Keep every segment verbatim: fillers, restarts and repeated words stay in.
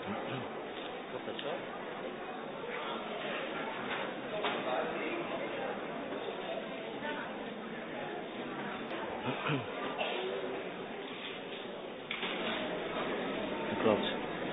Klopt dat zo? Klopt.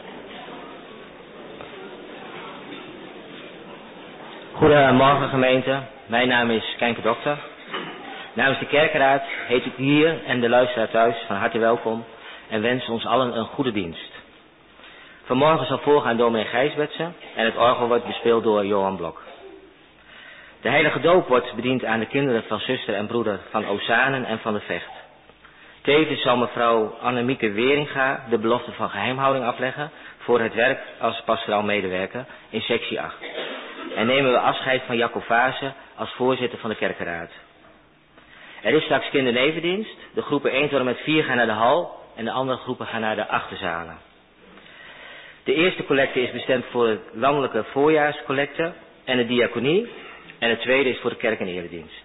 Goedemorgen gemeente, mijn naam is Kijnke Dokter. Namens de kerkenraad heet ik hier en de luisteraar thuis van harte welkom en wens ons allen een goede dienst. Vanmorgen zal voorgaan dominee Gijsbertsen en het orgel wordt bespeeld door Johan Blok. De heilige doop wordt bediend aan de kinderen van zuster en broeder van Ozanen en van de Vecht. Tevens zal mevrouw Annemieke Weringa de belofte van geheimhouding afleggen voor het werk als pastoraal medewerker in sectie acht. En nemen we afscheid van Jacob Vaassen als voorzitter van de kerkenraad. Er is straks kindernevendienst. De groepen één tot en met vier gaan naar de hal en de andere groepen gaan naar de achterzalen. De eerste collecte is bestemd voor het landelijke voorjaarscollecte en de diaconie. En het tweede is voor de kerk- en eredienst.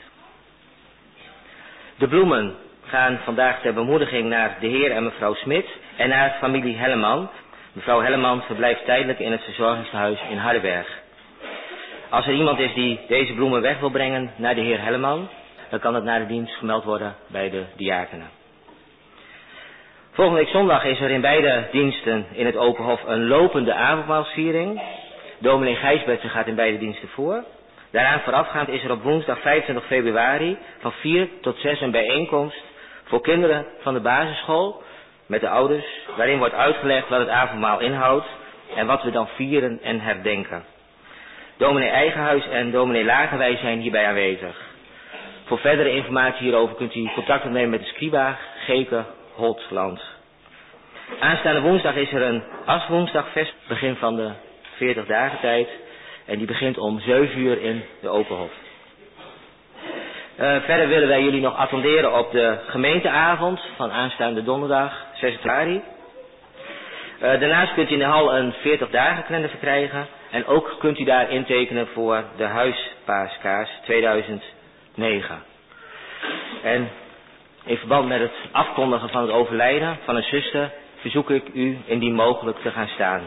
De bloemen gaan vandaag ter bemoediging naar de heer en mevrouw Smit en naar familie Helleman. Mevrouw Helleman verblijft tijdelijk in het verzorgingstehuis in Hardenberg. Als er iemand is die deze bloemen weg wil brengen naar de heer Helleman, dan kan het na de dienst gemeld worden bij de diakenen. Volgende week zondag is er in beide diensten in het Open Hof een lopende avondmaalsviering. Dominee Gijsbertsen gaat in beide diensten voor. Daaraan voorafgaand is er op woensdag vijfentwintig februari van vier tot zes een bijeenkomst voor kinderen van de basisschool met de ouders, waarin wordt uitgelegd wat het avondmaal inhoudt en wat we dan vieren en herdenken. Dominee Eigenhuis en dominee Lagerwij zijn hierbij aanwezig. Voor verdere informatie hierover kunt u contact opnemen met de scriba Geke Holtland. Aanstaande woensdag is er een aswoensdagfest, begin van de veertig dagen tijd. En die begint om zeven uur in de Open Hof. Uh, verder willen wij jullie nog attenderen op de gemeenteavond van aanstaande donderdag zes februari. Uh, daarnaast kunt u in de hal een veertig dagen kalender verkrijgen. En ook kunt u daar intekenen voor de huispaaskaars tweeduizend negen. En in verband met het afkondigen van het overlijden van een zuster verzoek ik u indien mogelijk te gaan staan.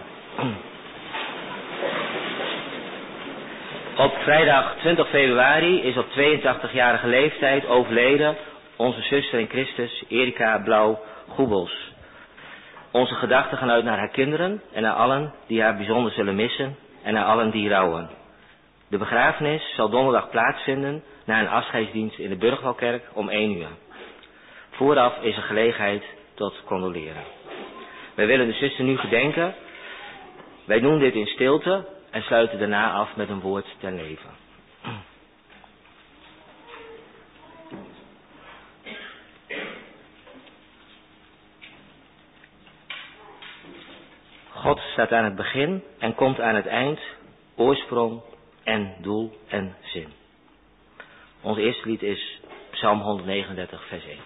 Op vrijdag twintig februari is op tweeëntachtigjarige leeftijd overleden onze zuster in Christus Erika Blauw-Goebels. Onze gedachten gaan uit naar haar kinderen en naar allen die haar bijzonder zullen missen en naar allen die rouwen. De begrafenis zal donderdag plaatsvinden na een afscheidsdienst in de Burgwalkerk om één uur. Vooraf is er gelegenheid tot condoleren. Wij willen de zuster nu gedenken. Wij doen dit in stilte en sluiten daarna af met een woord ten leven. God staat aan het begin en komt aan het eind, oorsprong en doel en zin. Ons eerste lied is Psalm honderdnegenendertig vers één.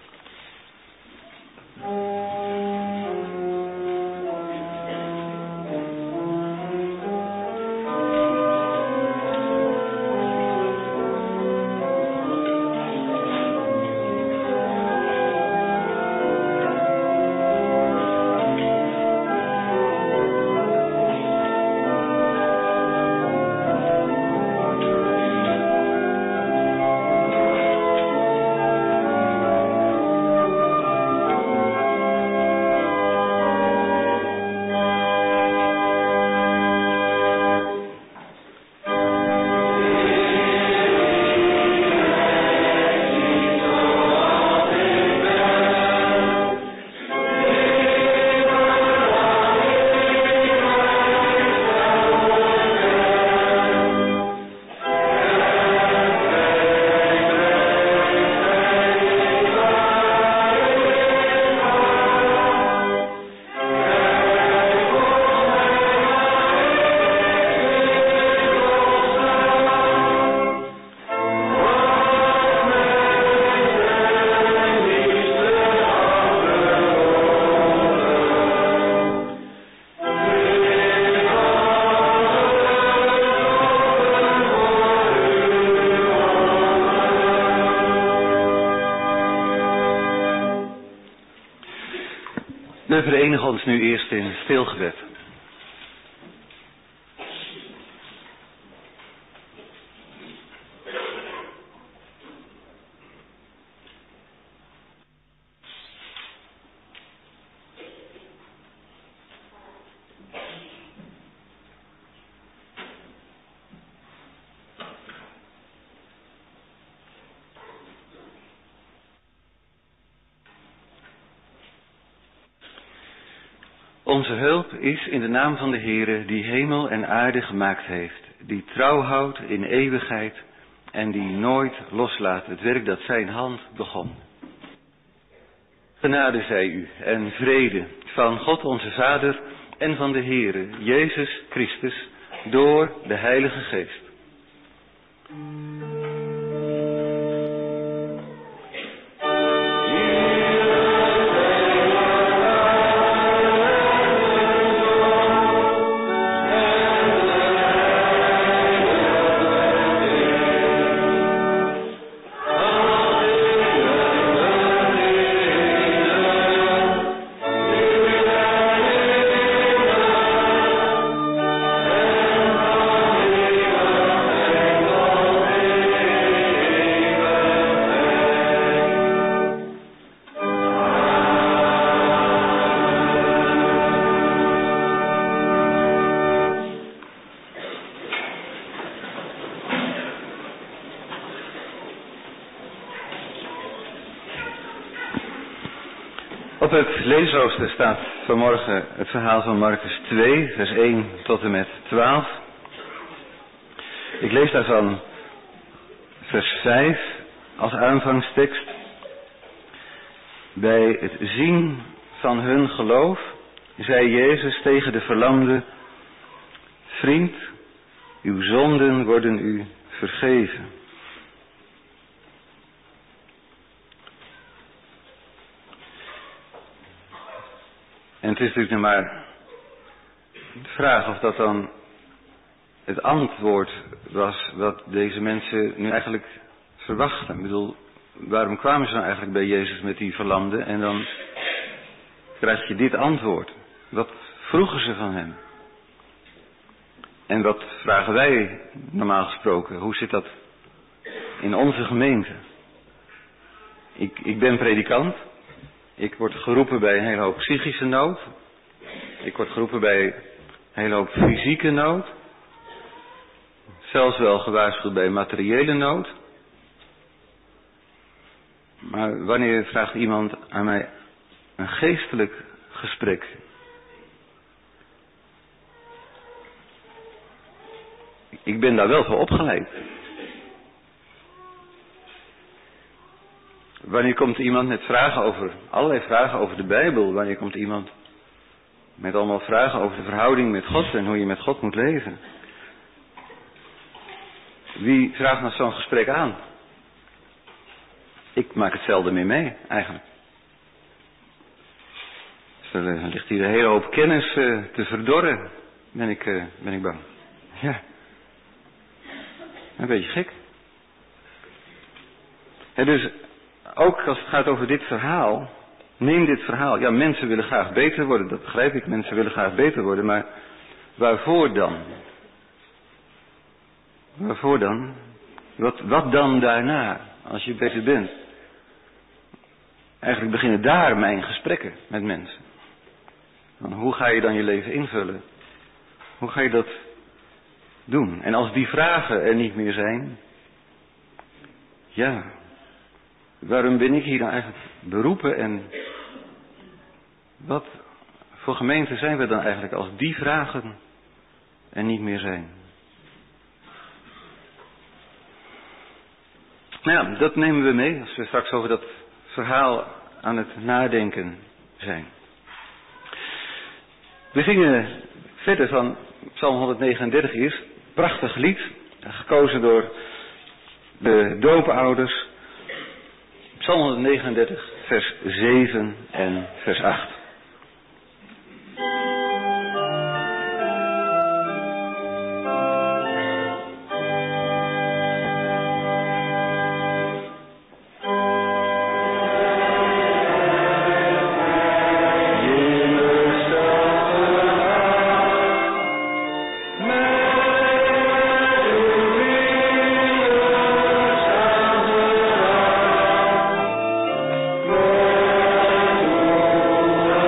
We verenigen ons nu eerst in stilgebed. Onze hulp is in de naam van de Heere, die hemel en aarde gemaakt heeft, die trouw houdt in eeuwigheid en die nooit loslaat het werk dat zijn hand begon. Genade zij u en vrede van God onze Vader en van de Heere, Jezus Christus, door de Heilige Geest. Op het leesrooster staat vanmorgen het verhaal van Marcus twee, vers één tot en met twaalf. Ik lees daarvan vers vijf als aanvangstekst. Bij het zien van hun geloof zei Jezus tegen de verlamde: vriend, uw zonden worden u vergeven. En het is natuurlijk nog maar de vraag of dat dan het antwoord was wat deze mensen nu eigenlijk verwachten. Ik bedoel, waarom kwamen ze nou eigenlijk bij Jezus met die verlamde en dan krijg je dit antwoord. Wat vroegen ze van hem? En wat vragen wij normaal gesproken? Hoe zit dat in onze gemeente? Ik, ik ben predikant. Ik word geroepen bij een hele hoop psychische nood. Ik word geroepen bij een hele hoop fysieke nood. Zelfs wel gewaarschuwd bij materiële nood. Maar wanneer vraagt iemand aan mij een geestelijk gesprek? Ik ben daar wel voor opgeleid. Wanneer komt iemand met vragen over, allerlei vragen over de Bijbel? Wanneer komt iemand met allemaal vragen over de verhouding met God en hoe je met God moet leven? Wie vraagt nou zo'n gesprek aan? Ik maak het zelden meer mee, eigenlijk. Dus er ligt hier een hele hoop kennis uh, te verdorren, ben ik, uh, ben ik bang. Ja. Een beetje gek. En dus, ook als het gaat over dit verhaal, neem dit verhaal. Ja, mensen willen graag beter worden, dat begrijp ik. Mensen willen graag beter worden, maar waarvoor dan? Waarvoor dan? Wat, wat dan daarna, als je beter bent? Eigenlijk beginnen daar mijn gesprekken met mensen. Dan hoe ga je dan je leven invullen? Hoe ga je dat doen? En als die vragen er niet meer zijn, ja, waarom ben ik hier dan eigenlijk beroepen en wat voor gemeente zijn we dan eigenlijk als die vragen er niet meer zijn? Nou ja, dat nemen we mee als we straks over dat verhaal aan het nadenken zijn. We zingen verder van Psalm honderdnegenendertig eerst. Prachtig lied, gekozen door de doopouders. Psalm honderdnegenendertig, vers zeven en vers acht. Oh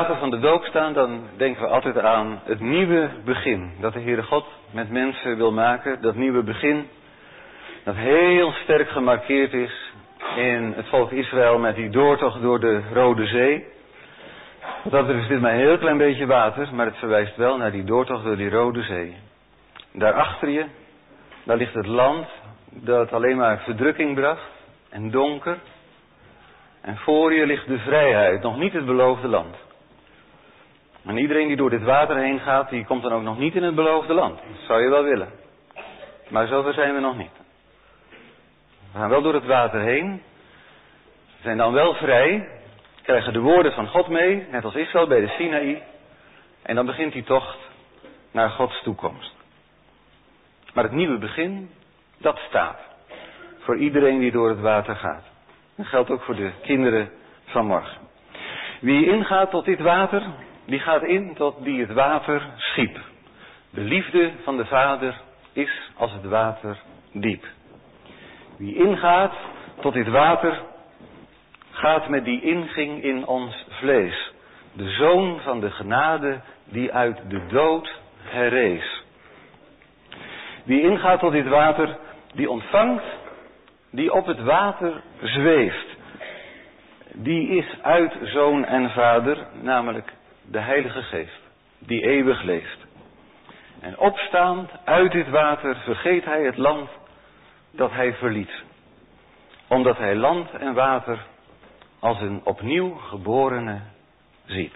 water van de doop staan, dan denken we altijd aan het nieuwe begin. Dat de Heere God met mensen wil maken. Dat nieuwe begin, dat heel sterk gemarkeerd is in het volk Israël met die doortocht door de Rode Zee. Dat er is dit maar een heel klein beetje water, maar het verwijst wel naar die doortocht door die Rode Zee. Daarachter je, daar ligt het land dat alleen maar verdrukking bracht en donker. En voor je ligt de vrijheid, nog niet het beloofde land. En iedereen die door dit water heen gaat, die komt dan ook nog niet in het beloofde land. Dat zou je wel willen. Maar zover zijn we nog niet. We gaan wel door het water heen. We zijn dan wel vrij. Krijgen de woorden van God mee, net als Israël bij de Sinaï. En dan begint die tocht naar Gods toekomst. Maar het nieuwe begin, dat staat. Voor iedereen die door het water gaat. Dat geldt ook voor de kinderen van morgen. Wie ingaat tot dit water, die gaat in tot die het water schiep. De liefde van de Vader is als het water diep. Wie ingaat tot dit water, gaat met die inging in ons vlees. De Zoon van de genade die uit de dood herrees. Wie ingaat tot dit water, die ontvangt, die op het water zweeft. Die is uit Zoon en Vader, namelijk de Heilige Geest, die eeuwig leeft. En opstaand uit dit water vergeet hij het land dat hij verliet. Omdat hij land en water als een opnieuw geborene ziet.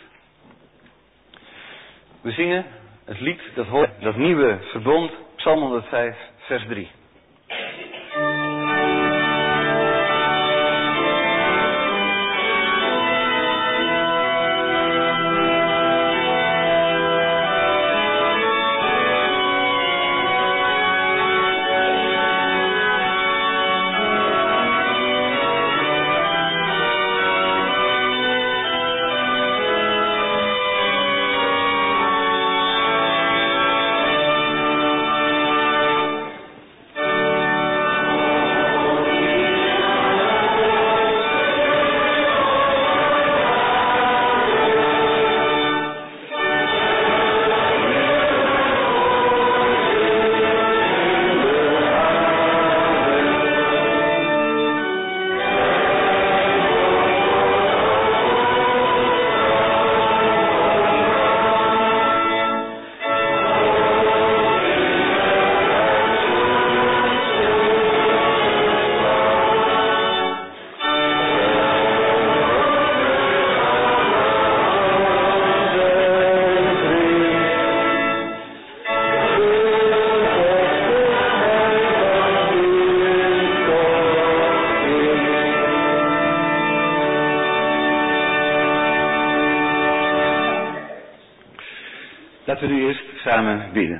We zingen het lied, dat hoort, dat nieuwe verbond, Psalm honderdvijf, vers drie. Laten we nu eerst samen bidden.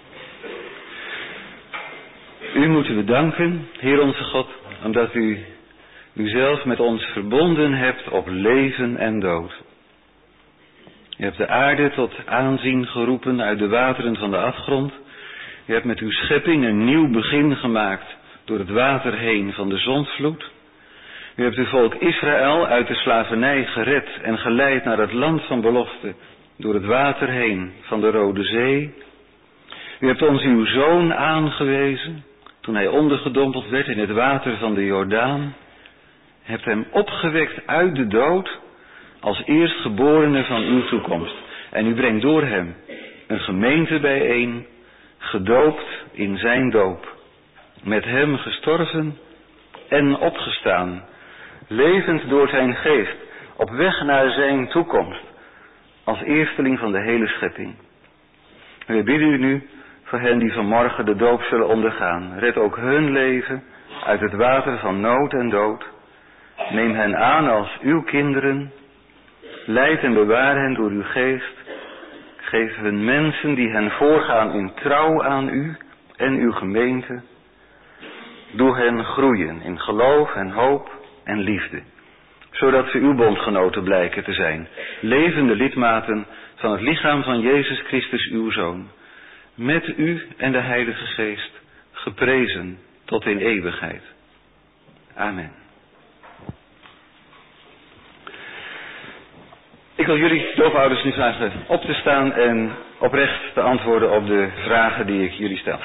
U moeten we danken, Heer onze God, omdat u uzelf met ons verbonden hebt op leven en dood. U hebt de aarde tot aanzien geroepen uit de wateren van de afgrond. U hebt met uw schepping een nieuw begin gemaakt door het water heen van de zondvloed. U hebt uw volk Israël uit de slavernij gered en geleid naar het land van belofte door het water heen van de Rode Zee. U hebt ons uw Zoon aangewezen toen hij ondergedompeld werd in het water van de Jordaan. Hebt hem opgewekt uit de dood als eerstgeborene van uw toekomst. En u brengt door hem een gemeente bijeen, gedoopt in zijn doop. Met hem gestorven en opgestaan, levend door zijn geest, op weg naar zijn toekomst, als eersteling van de hele schepping. We bidden u nu voor hen die vanmorgen de doop zullen ondergaan. Red ook hun leven uit het water van nood en dood. Neem hen aan als uw kinderen. Leid en bewaar hen door uw geest. Geef hun mensen die hen voorgaan in trouw aan u en uw gemeente. Doe hen groeien in geloof en hoop en liefde, zodat ze uw bondgenoten blijken te zijn, levende lidmaten van het lichaam van Jezus Christus uw Zoon, met u en de Heilige Geest, geprezen tot in eeuwigheid. Amen. Ik wil jullie doopouders nu vragen op te staan en oprecht te antwoorden op de vragen die ik jullie stel.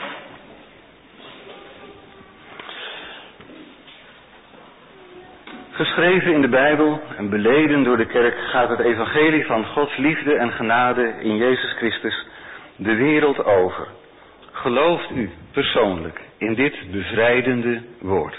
Geschreven in de Bijbel en beleden door de kerk gaat het evangelie van Gods liefde en genade in Jezus Christus de wereld over. Gelooft u persoonlijk in dit bevrijdende woord?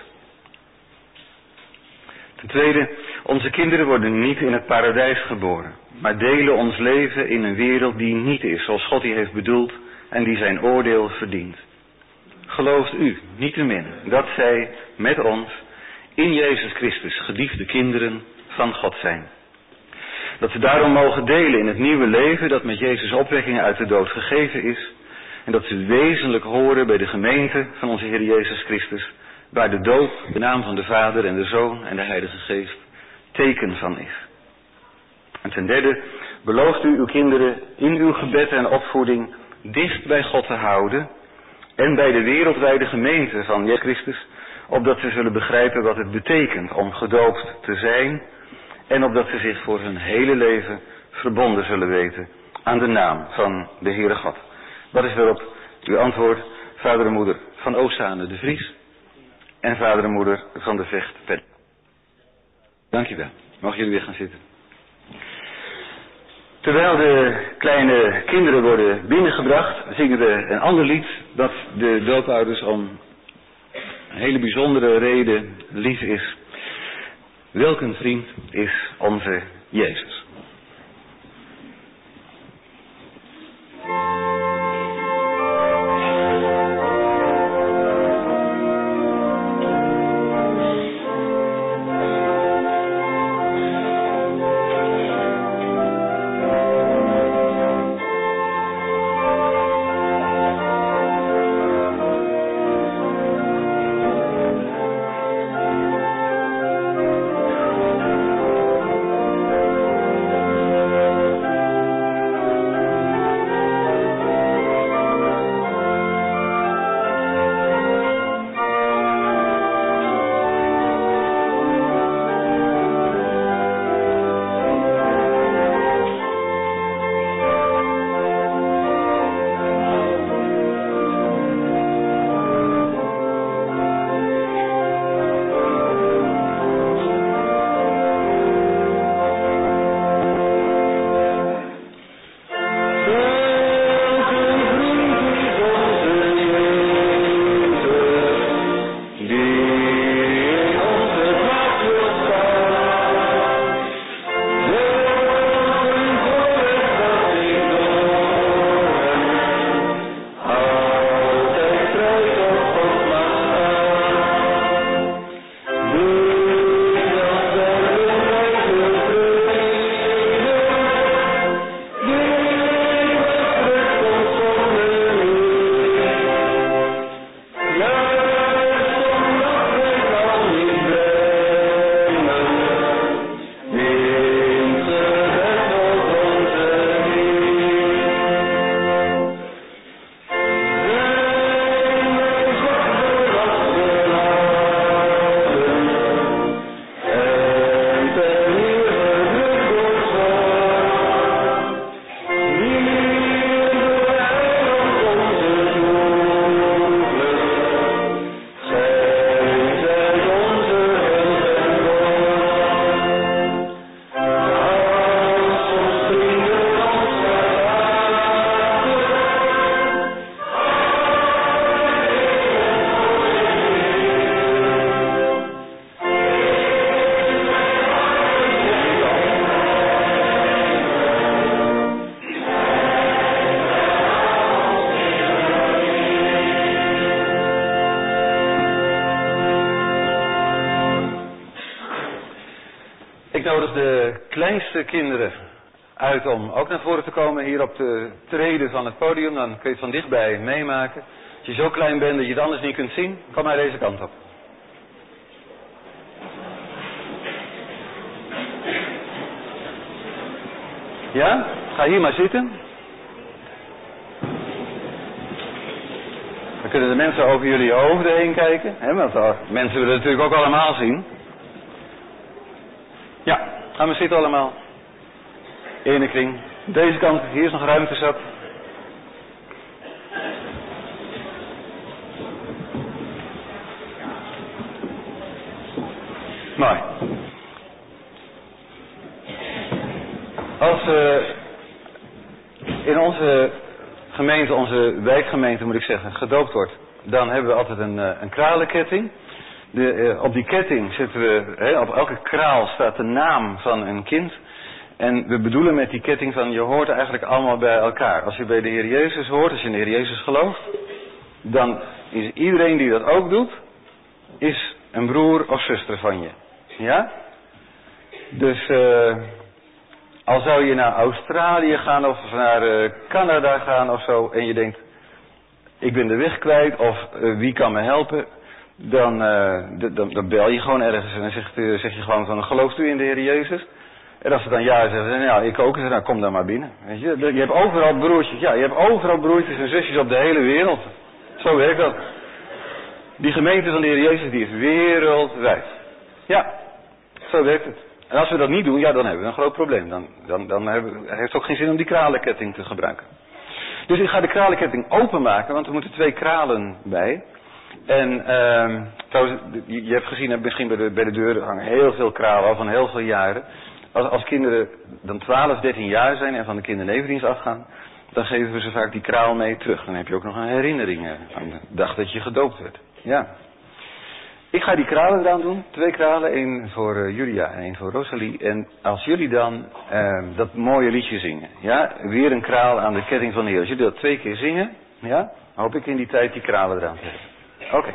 Ten tweede, onze kinderen worden niet in het paradijs geboren, maar delen ons leven in een wereld die niet is zoals God die heeft bedoeld en die zijn oordeel verdient. Gelooft u niettemin dat zij met ons in Jezus Christus geliefde kinderen van God zijn? Dat ze daarom mogen delen in het nieuwe leven dat met Jezus' opwekking uit de dood gegeven is en dat ze wezenlijk horen bij de gemeente van onze Heer Jezus Christus, waar de doop, de naam van de Vader en de Zoon en de Heilige Geest teken van is. En ten derde, belooft u uw kinderen in uw gebed en opvoeding dicht bij God te houden en bij de wereldwijde gemeente van Jezus Christus, opdat ze zullen begrijpen wat het betekent om gedoopt te zijn en opdat ze zich voor hun hele leven verbonden zullen weten aan de naam van de Heere God. Dat is daarop uw antwoord, vader en moeder van Oostzane de Vries en vader en moeder van de Vecht Pen. Dankjewel. Mogen jullie weer gaan zitten. Terwijl de kleine kinderen worden binnengebracht, zingen we een ander lied dat de doopouders om een hele bijzondere reden lief is. Welk een vriend is onze Jezus. Ik nodig de kleinste kinderen uit om ook naar voren te komen hier op de treden van het podium. Dan kun je het van dichtbij meemaken. Als je zo klein bent dat je het anders niet kunt zien, kom maar deze kant op. Ja? Ga hier maar zitten. Dan kunnen de mensen over jullie hoofden heen kijken. Hè? Want oh, mensen willen het natuurlijk ook allemaal zien. Ja, ga maar zitten allemaal. Ene kring. Deze kant, hier is nog ruimte zat. Mooi. Als we in onze gemeente, onze wijkgemeente moet ik zeggen, gedoopt wordt, dan hebben we altijd een, een kralenketting. De, uh, op die ketting zitten we, he, op elke kraal staat de naam van een kind. En we bedoelen met die ketting van, je hoort eigenlijk allemaal bij elkaar. Als je bij de Heer Jezus hoort, als je in de Heer Jezus gelooft, dan is iedereen die dat ook doet, is een broer of zuster van je. Ja? Dus uh, al zou je naar Australië gaan of naar uh, Canada gaan of zo, en je denkt, ik ben de weg kwijt of uh, wie kan me helpen, dan, uh, dan, dan bel je gewoon ergens en dan zeg, uh, zeg je gewoon van, gelooft u in de Heer Jezus? En als ze dan ja zeggen, dan, ja, ik ook, en dan kom dan maar binnen. Weet je? je hebt overal broertjes, ja, je hebt overal broertjes en zusjes op de hele wereld. Zo werkt dat. Die gemeente van de Heer Jezus, die is wereldwijd. Ja, zo werkt het. En als we dat niet doen, ja, dan hebben we een groot probleem. Dan, dan, dan hebben, heeft het ook geen zin om die kralenketting te gebruiken. Dus ik ga de kralenketting openmaken, want er moeten twee kralen bij. En uh, trouwens, je, je hebt gezien, misschien bij de, bij de deur hangen heel veel kralen al van heel veel jaren. Als, als kinderen dan twaalf, dertien jaar zijn en van de kindernevendienst afgaan, dan geven we ze vaak die kraal mee terug. Dan heb je ook nog een herinnering aan de dag dat je gedoopt werd. Ja. Ik ga die kralen eraan doen. Twee kralen. één voor uh, Julia en één voor Rosalie. En als jullie dan uh, dat mooie liedje zingen. Ja, weer een kraal aan de ketting van de Heer. Als jullie dat twee keer zingen, ja, hoop ik in die tijd die kralen eraan te hebben. Oké. Okay.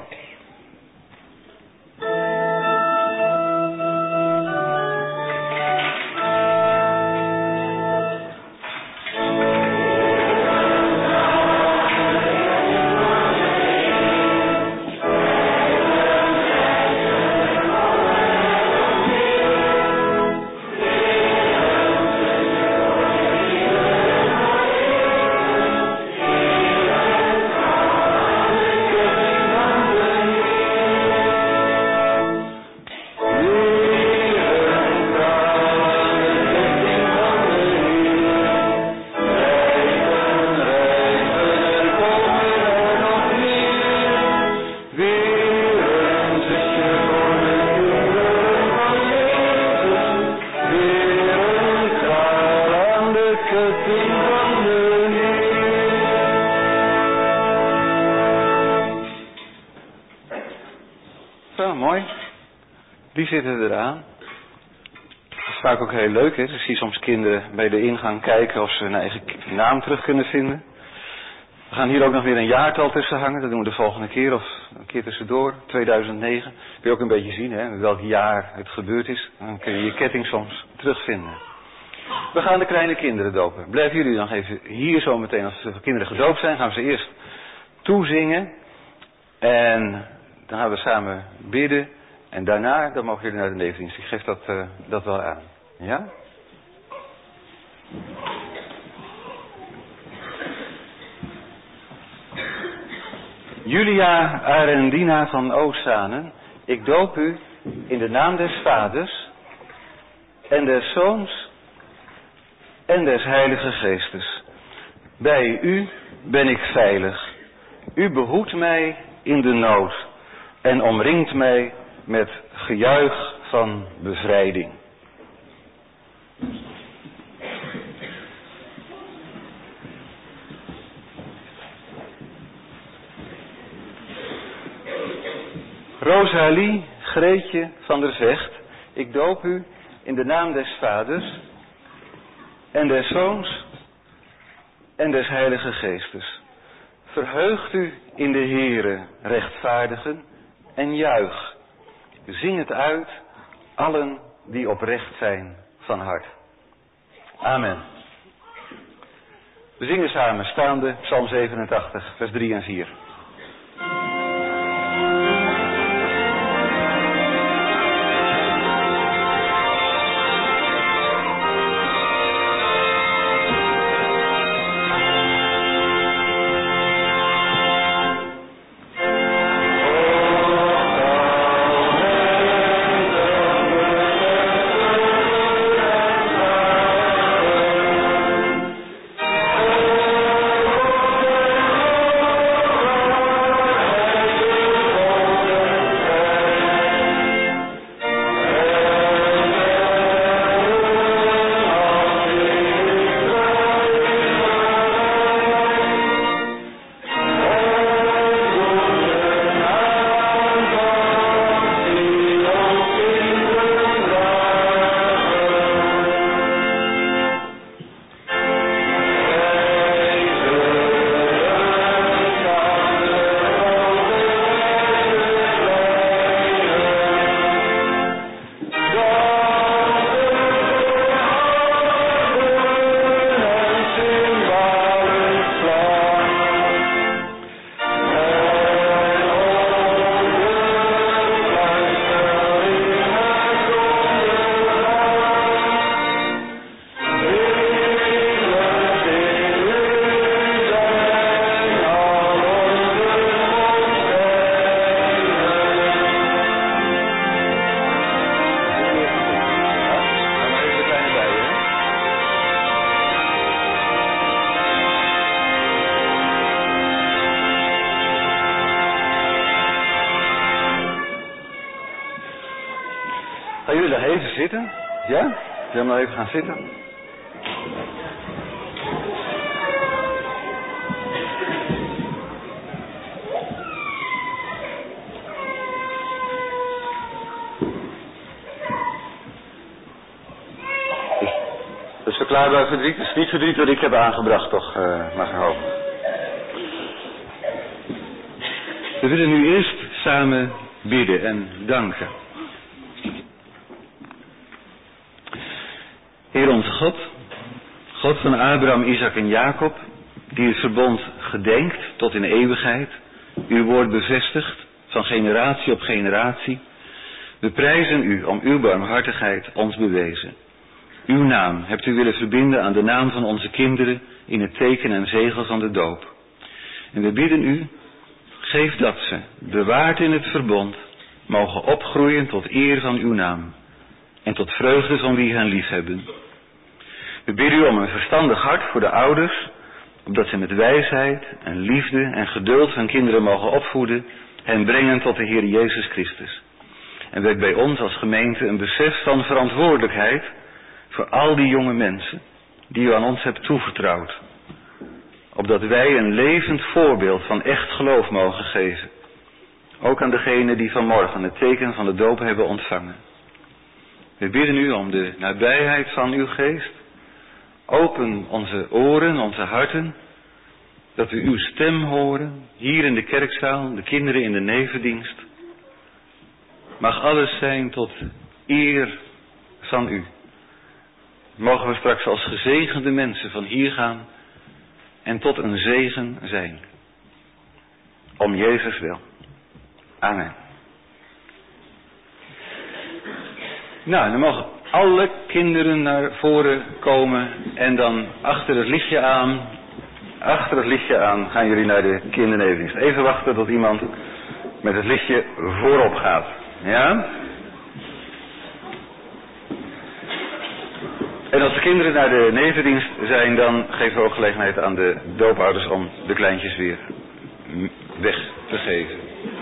Die zitten eraan. Dat is vaak ook heel leuk, hè. Ik zie soms kinderen bij de ingang kijken of ze hun eigen naam terug kunnen vinden. We gaan hier ook nog weer een jaartal tussen hangen. Dat doen we de volgende keer of een keer tussendoor. tweeduizend negen. Kun je ook een beetje zien, hè, welk jaar het gebeurd is. Dan kun je je ketting soms terugvinden. We gaan de kleine kinderen dopen. Blijven jullie dan even hier zo meteen, als de kinderen gedoopt zijn, gaan we ze eerst toezingen. En dan gaan we samen bidden. En daarna, dan mogen jullie naar de nevendienst. Ik geef dat, uh, dat wel aan. Ja? Julia Arendina van Oosanen, ik doop u in de naam des Vaders en des Zoons en des Heilige Geestes. Bij u ben ik veilig. U behoedt mij in de nood en omringt mij met gejuich van bevrijding. Rosalie Greetje van der Vecht, ik doop u in de naam des Vaders en des Zoons en des Heilige Geestes. Verheugt u in de Heere, rechtvaardigen, en juich. Zing het uit, allen die oprecht zijn van hart. Amen. We zingen samen, staande, Psalm zevenentachtig, vers drie en vier. Oh, zitten? Ja? Zullen we maar even gaan zitten? Dus verklaarbaar verdriet is niet verdriet wat ik heb aangebracht, toch, uh, mag ik hopen. We willen nu eerst samen bidden en danken. Heer onze God, God van Abraham, Isaac en Jacob, die het verbond gedenkt tot in eeuwigheid, uw woord bevestigt van generatie op generatie. We prijzen u om uw barmhartigheid ons bewezen. Uw naam hebt u willen verbinden aan de naam van onze kinderen in het teken en zegel van de doop. En we bidden u, geef dat ze, bewaard in het verbond, mogen opgroeien tot eer van uw naam en tot vreugde van wie hen liefhebben. We bidden u om een verstandig hart voor de ouders, opdat ze met wijsheid en liefde en geduld hun kinderen mogen opvoeden en brengen tot de Heer Jezus Christus. En wek bij ons als gemeente een besef van verantwoordelijkheid voor al die jonge mensen die u aan ons hebt toevertrouwd, opdat wij een levend voorbeeld van echt geloof mogen geven, ook aan degenen die vanmorgen het teken van de doop hebben ontvangen. We bidden u om de nabijheid van uw geest. Open onze oren, onze harten, dat we uw stem horen, hier in de kerkzaal, de kinderen in de nevendienst. Mag alles zijn tot eer van u. Mogen we straks als gezegende mensen van hier gaan en tot een zegen zijn. Om Jezus wil. Amen. Nou, dan mogen alle kinderen naar voren komen en dan achter het lichtje aan, achter het lichtje aan gaan jullie naar de kindernevendienst. Even wachten tot iemand met het lichtje voorop gaat. Ja? En als de kinderen naar de nevendienst zijn, dan geven we ook gelegenheid aan de doopouders om de kleintjes weer weg te geven.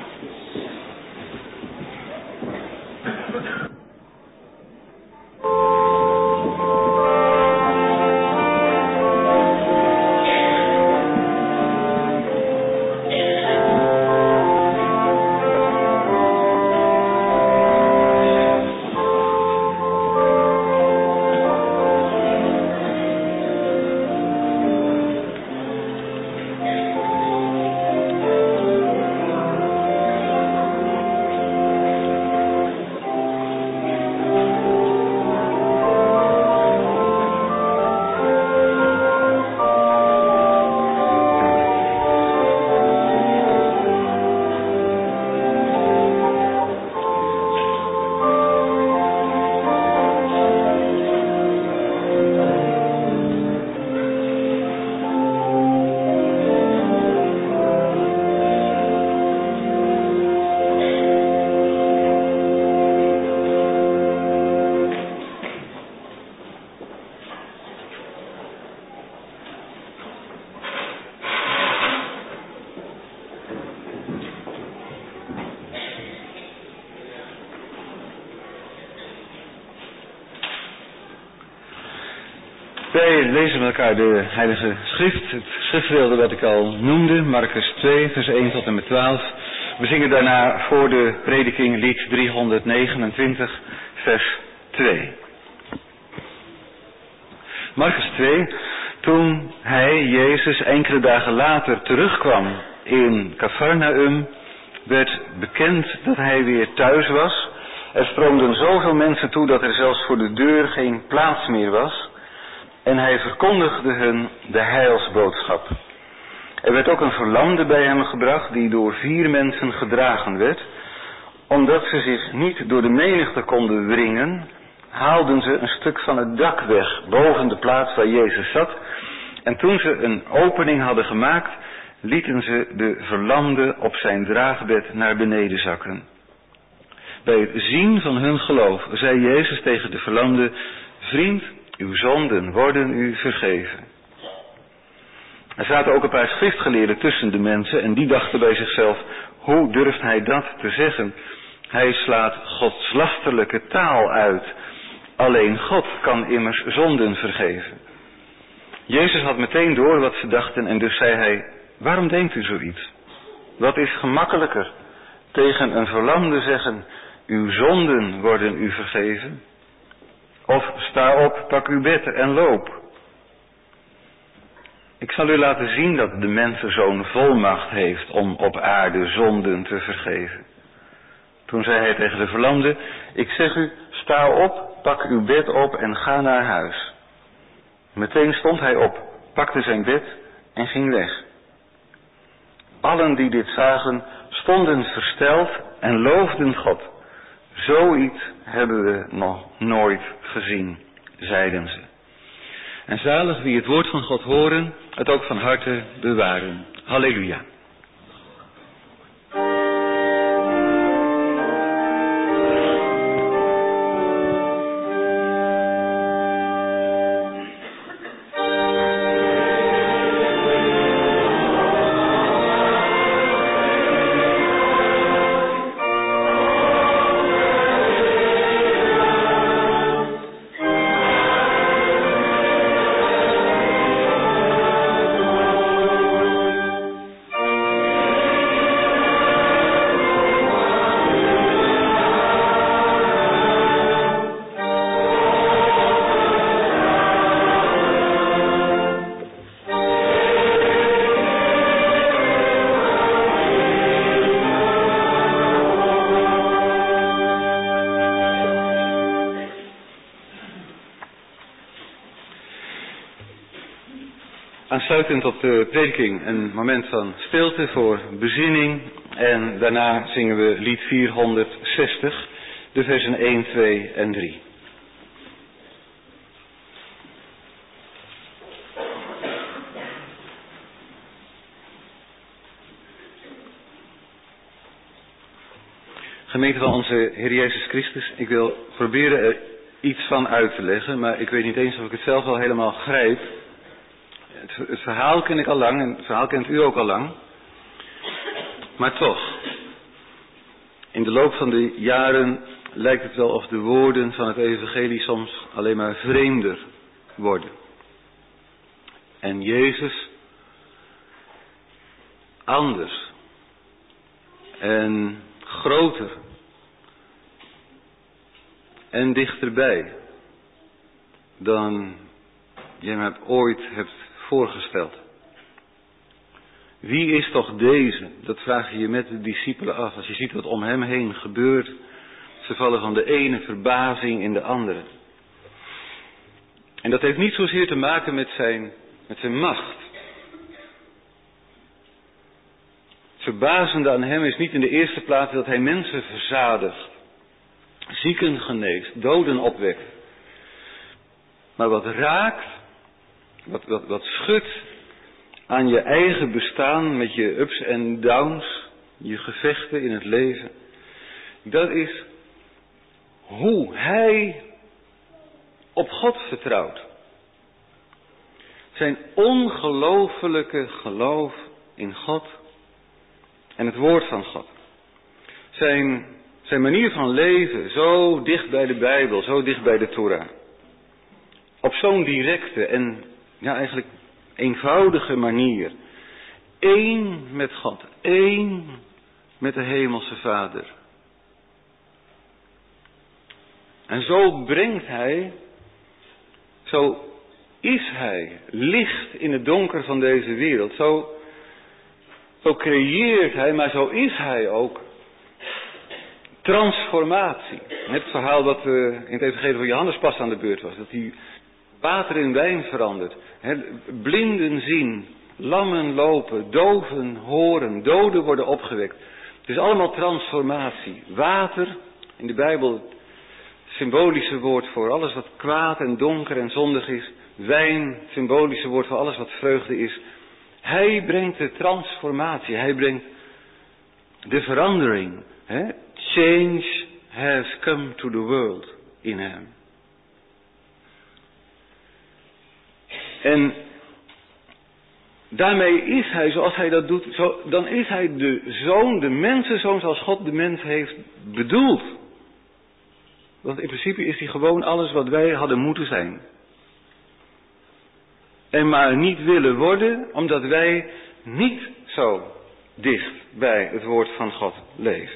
Wij lezen met elkaar de Heilige Schrift, het schriftgedeelte dat ik al noemde, Marcus twee, vers één tot en met twaalf. We zingen daarna voor de prediking lied driehonderdnegenentwintig, vers twee. Marcus twee, toen hij, Jezus, enkele dagen later terugkwam in Cafarnaum, werd bekend dat hij weer thuis was. Er stroomden zoveel mensen toe dat er zelfs voor de deur geen plaats meer was. En hij verkondigde hun de heilsboodschap. Er werd ook een verlamde bij hem gebracht die door vier mensen gedragen werd. Omdat ze zich niet door de menigte konden wringen, haalden ze een stuk van het dak weg boven de plaats waar Jezus zat. En toen ze een opening hadden gemaakt, lieten ze de verlamde op zijn draagbed naar beneden zakken. Bij het zien van hun geloof zei Jezus tegen de verlamde: vriend, uw zonden worden u vergeven. Er zaten ook een paar schriftgeleerden tussen de mensen en die dachten bij zichzelf: hoe durft hij dat te zeggen? Hij slaat godslasterlijke taal uit. Alleen God kan immers zonden vergeven. Jezus had meteen door wat ze dachten en dus zei hij, waarom denkt u zoiets? Wat is gemakkelijker? Tegen een verlamde zeggen, uw zonden worden u vergeven? Of sta op, pak uw bed en loop. Ik zal u laten zien dat de mensenzoon volmacht heeft om op aarde zonden te vergeven. Toen zei hij tegen de verlamde, ik zeg u, sta op, pak uw bed op en ga naar huis. Meteen stond hij op, pakte zijn bed en ging weg. Allen die dit zagen, stonden versteld en loofden God. Zoiets hebben we nog nooit gezien, zeiden ze. En zalig wie het woord van God horen, het ook van harte bewaren. Halleluja. Aansluitend op de prediking een moment van stilte voor bezinning en daarna zingen we lied vierhonderdzestig, de versen één, twee en drie. Gemeente van onze Heer Jezus Christus, ik wil proberen er iets van uit te leggen, maar ik weet niet eens of ik het zelf al helemaal grijp. Het, het verhaal ken ik al lang en het verhaal kent u ook al lang. Maar toch, in de loop van de jaren lijkt het wel of de woorden van het evangelie soms alleen maar vreemder worden. En Jezus anders en groter en dichterbij dan je hem ooit hebt voorgesteld. Wie is toch deze? Dat vraag je je met de discipelen af. Als je ziet wat om hem heen gebeurt, ze vallen van de ene verbazing in de andere. En dat heeft niet zozeer te maken met zijn, met zijn macht. Het verbazende aan hem is niet in de eerste plaats dat hij mensen verzadigt, zieken geneest, doden opwekt. Maar wat raakt, wat, wat, wat schudt aan je eigen bestaan met je ups en downs, je gevechten in het leven, dat is hoe hij op God vertrouwt. Zijn ongelofelijke geloof in God en het woord van God. Zijn, zijn manier van leven zo dicht bij de Bijbel, zo dicht bij de Torah. Op zo'n directe en ja eigenlijk eenvoudige manier. Eén met God, één met de Hemelse Vader. En zo brengt hij, zo is hij licht in het donker van deze wereld. Zo, zo creëert hij, maar zo is hij ook transformatie. Net het verhaal dat uh, in het evangelie van Johannes pas aan de beurt was. Dat hij water in wijn verandert. He, blinden zien, lammen lopen, doven horen, doden worden opgewekt. Het is allemaal transformatie. Water, in de Bijbel het symbolische woord voor alles wat kwaad en donker en zondig is. Wijn, het symbolische woord voor alles wat vreugde is. Hij brengt de transformatie, hij brengt de verandering. He? Change has come to the world in hem. En daarmee is hij, zoals hij dat doet, zo, dan is hij de zoon, de mensenzoon zoals God de mens heeft bedoeld. Want in principe is hij gewoon alles wat wij hadden moeten zijn. En maar niet willen worden, omdat wij niet zo dicht bij het woord van God leven.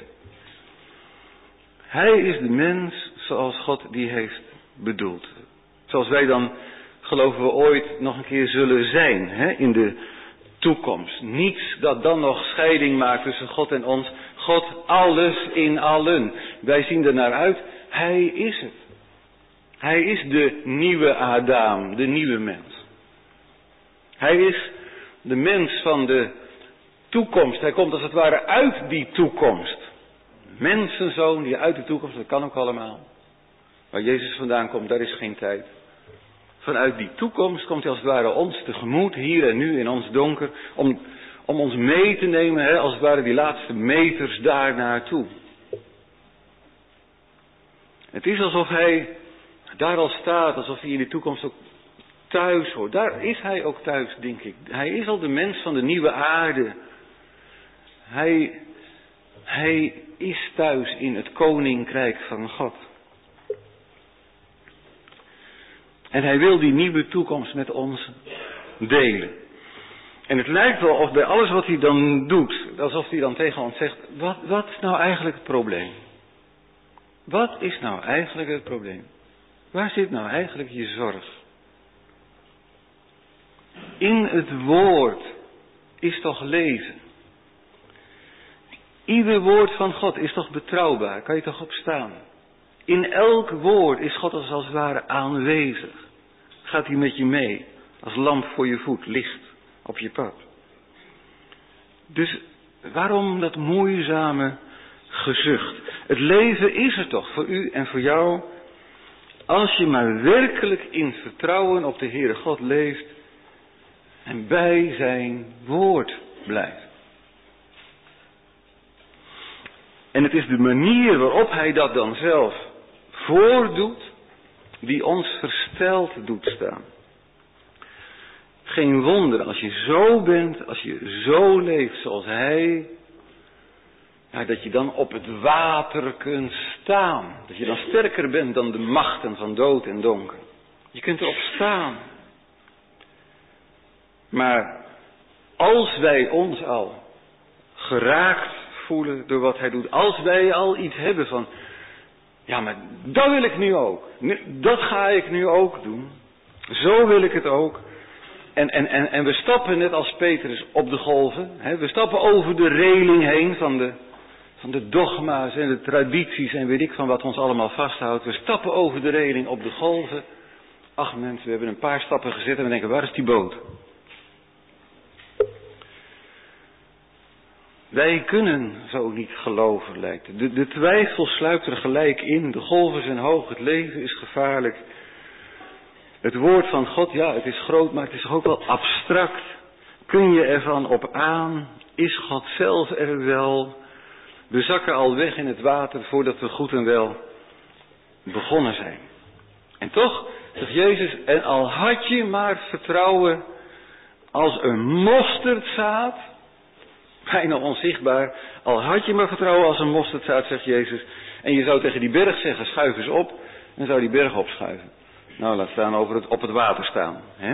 Hij is de mens zoals God die heeft bedoeld. Zoals wij dan, geloven we, ooit nog een keer zullen zijn, hè, in de toekomst. Niets dat dan nog scheiding maakt tussen God en ons. God alles in allen. Wij zien er naar uit. Hij is het. Hij is de nieuwe Adam, de nieuwe mens. Hij is de mens van de toekomst. Hij komt als het ware uit die toekomst. Mensenzoon die uit de toekomst, dat kan ook allemaal. Waar Jezus vandaan komt, daar is geen tijd. Vanuit die toekomst komt hij als het ware ons tegemoet, hier en nu in ons donker, om, om ons mee te nemen, hè, als het ware die laatste meters daar naartoe. Het is alsof hij daar al staat, alsof hij in de toekomst ook thuis hoort. Daar is hij ook thuis, denk ik. Hij is al de mens van de nieuwe aarde. Hij, hij is thuis in het koninkrijk van God. En hij wil die nieuwe toekomst met ons delen. En het lijkt wel of bij alles wat hij dan doet, alsof hij dan tegen ons zegt, wat, wat is nou eigenlijk het probleem? Wat is nou eigenlijk het probleem? Waar zit nou eigenlijk je zorg? In het woord is toch leven. Ieder woord van God is toch betrouwbaar, kan je toch op staan. In elk woord is God als het ware aanwezig. Gaat hij met je mee, als lamp voor je voet, licht op je pad. Dus waarom dat moeizame gezucht? Het leven is er toch voor u en voor jou, als je maar werkelijk in vertrouwen op de Heere God leeft en bij zijn woord blijft. En het is de manier waarop hij dat dan zelf voordoet, die ons versteld doet staan. Geen wonder als je zo bent, als je zo leeft zoals hij, ja, dat je dan op het water kunt staan. Dat je dan sterker bent dan de machten van dood en donker. Je kunt erop staan. Maar als wij ons al geraakt voelen door wat hij doet, als wij al iets hebben van, ja, maar dat wil ik nu ook. Nu, dat ga ik nu ook doen. Zo wil ik het ook. En, en, en, en we stappen net als Petrus op de golven. Hè? We stappen over de reling heen van de, van de dogma's en de tradities en weet ik van wat ons allemaal vasthoudt. We stappen over de reling op de golven. Ach mensen, we hebben een paar stappen gezet en we denken, waar is die boot? Wij kunnen zo niet geloven, lijkt het. De, de twijfel sluipt er gelijk in. De golven zijn hoog, het leven is gevaarlijk. Het woord van God, ja, het is groot, maar het is ook wel abstract. Kun je ervan op aan? Is God zelf er wel? We zakken al weg in het water voordat we goed en wel begonnen zijn. En toch, zegt Jezus, en al had je maar vertrouwen als een mosterdzaad, bijna onzichtbaar, al had je maar vertrouwen als een mosterdzaad, zegt Jezus, en je zou tegen die berg zeggen, schuif eens op, dan zou die berg opschuiven. Nou, laat staan over het, op het water staan. Hè?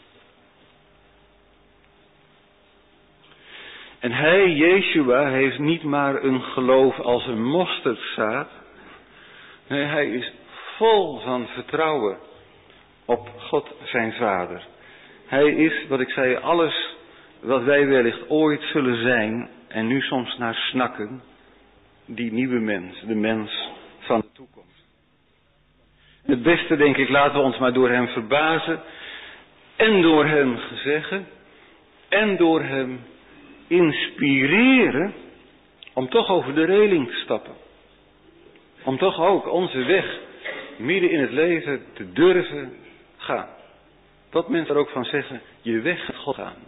En hij, Yeshua, heeft niet maar een geloof als een mosterdzaad. Nee, hij is vol van vertrouwen op God zijn Vader. Hij is, wat ik zei, alles wat wij wellicht ooit zullen zijn en nu soms naar snakken, die nieuwe mens, de mens van de toekomst. Het beste, denk ik, laten we ons maar door hem verbazen en door hem gezeggen en door hem inspireren om toch over de reling te stappen. Om toch ook onze weg midden in het leven te durven gaan. Dat mensen er ook van zeggen, je weg met God gaan.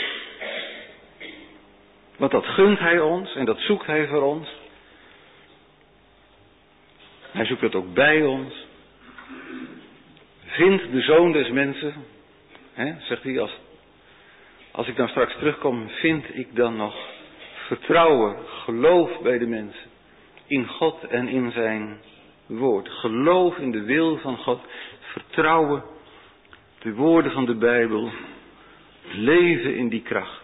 Want dat gunt hij ons en dat zoekt hij voor ons. Hij zoekt het ook bij ons. Vindt de Zoon des mensen, hè, zegt hij, als, als ik dan straks terugkom, vind ik dan nog vertrouwen, geloof bij de mensen, in God en in zijn woord. Geloof in de wil van God. Vertrouwen de woorden van de Bijbel. Leven in die kracht.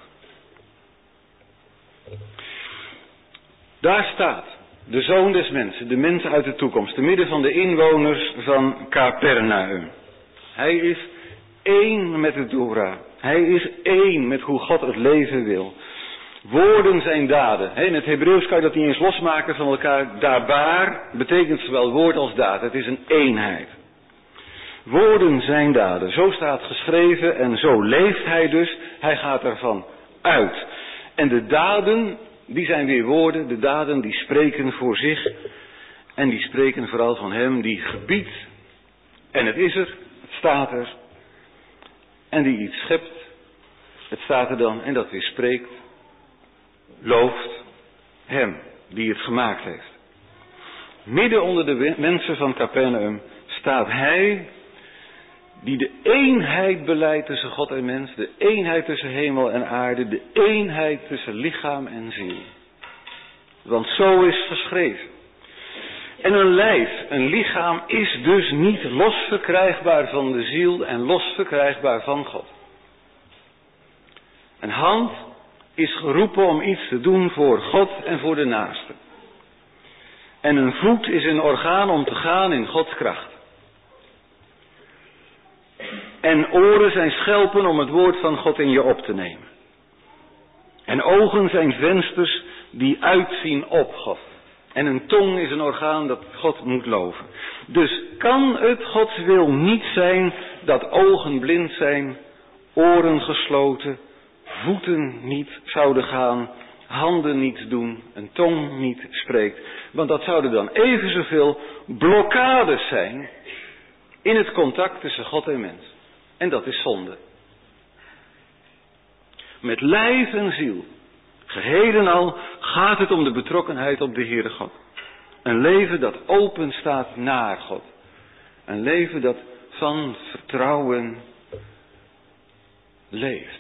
Daar staat de Zoon des Mensen, de mens uit de toekomst, te midden van de inwoners van Capernaum. Hij is één met de Torah. Hij is één met hoe God het leven wil. Woorden zijn daden. In het Hebreeuws kan je dat niet eens losmaken van elkaar. Dabar betekent zowel woord als daad. Het is een eenheid. Woorden zijn daden. Zo staat geschreven en zo leeft hij dus. Hij gaat ervan uit. En de daden, die zijn weer woorden. De daden die spreken voor zich. En die spreken vooral van hem die gebiedt. En het is er. Het staat er. En die iets schept. Het staat er dan en dat weer spreekt. Looft hem die het gemaakt heeft. Midden onder de mensen van Capernaum staat hij die de eenheid beleidt tussen God en mens, de eenheid tussen hemel en aarde, de eenheid tussen lichaam en ziel. Want zo is geschreven. En een lijf, een lichaam is dus niet los verkrijgbaar van de ziel en los verkrijgbaar van God. Een hand is geroepen om iets te doen voor God en voor de naaste. En een voet is een orgaan om te gaan in Gods kracht. En oren zijn schelpen om het woord van God in je op te nemen. En ogen zijn vensters die uitzien op God. En een tong is een orgaan dat God moet loven. Dus kan het Gods wil niet zijn dat ogen blind zijn, oren gesloten, voeten niet zouden gaan, handen niet doen, een tong niet spreekt. Want dat zouden dan even zoveel blokkades zijn in het contact tussen God en mens. En dat is zonde. Met lijf en ziel, geheel en al, gaat het om de betrokkenheid op de Heere God. Een leven dat open staat naar God. Een leven dat van vertrouwen leeft.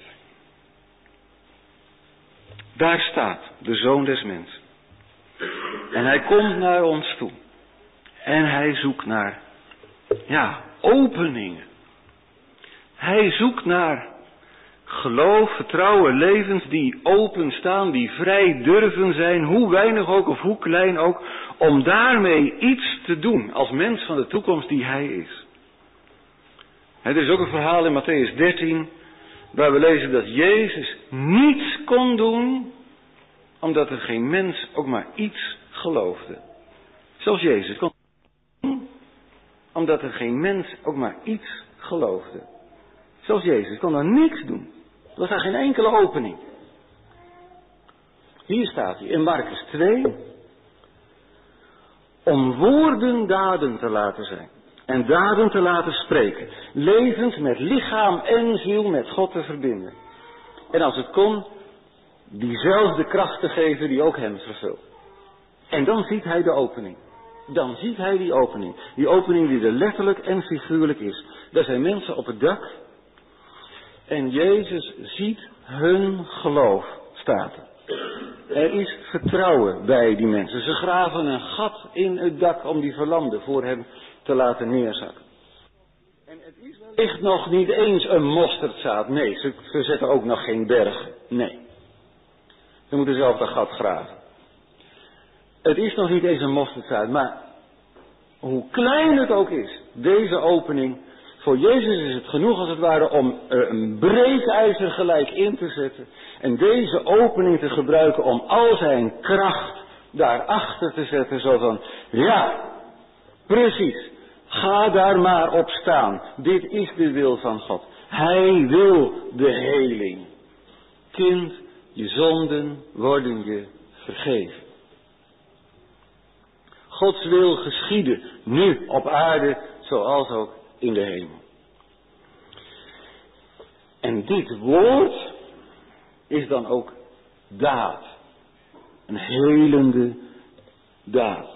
Daar staat de Zoon des Mensen. En hij komt naar ons toe. En hij zoekt naar, ja, openingen. Hij zoekt naar geloof, vertrouwen, levens die openstaan, die vrij durven zijn, hoe weinig ook of hoe klein ook, om daarmee iets te doen als mens van de toekomst die hij is. Er is ook een verhaal in Mattheüs dertien, waar we lezen dat Jezus niets kon doen, omdat er geen mens ook maar iets geloofde. Zelfs Jezus kon doen, omdat er geen mens ook maar iets geloofde. Zelfs Jezus kon dan niks doen. Er was daar geen enkele opening. Hier staat hij in Markus twee. Om woorden daden te laten zijn. En daden te laten spreken. Levens met lichaam en ziel met God te verbinden. En als het kon, diezelfde kracht te geven die ook hem vervult. En dan ziet hij de opening. Dan ziet hij die opening. Die opening die er letterlijk en figuurlijk is. Daar zijn mensen op het dak. En Jezus ziet hun geloof, staat er. Er is vertrouwen bij die mensen. Ze graven een gat in het dak om die verlamden voor hem te laten neerzakken. En het is wellicht nog niet eens een mosterdzaad. Nee, ze verzetten ook nog geen bergen. Nee. Ze moeten zelf dat gat graven. Het is nog niet eens een mosterdzaad, maar hoe klein het ook is, deze opening, voor Jezus is het genoeg als het ware om er een breekijzer gelijk in te zetten en deze opening te gebruiken om al zijn kracht daarachter te zetten, zo van, ja, precies, ga daar maar op staan, dit is de wil van God. Hij wil de heling. Kind, je zonden worden je vergeven. Gods wil geschieden, nu op aarde, zoals ook in de hemel. En dit woord is dan ook daad. Een helende daad.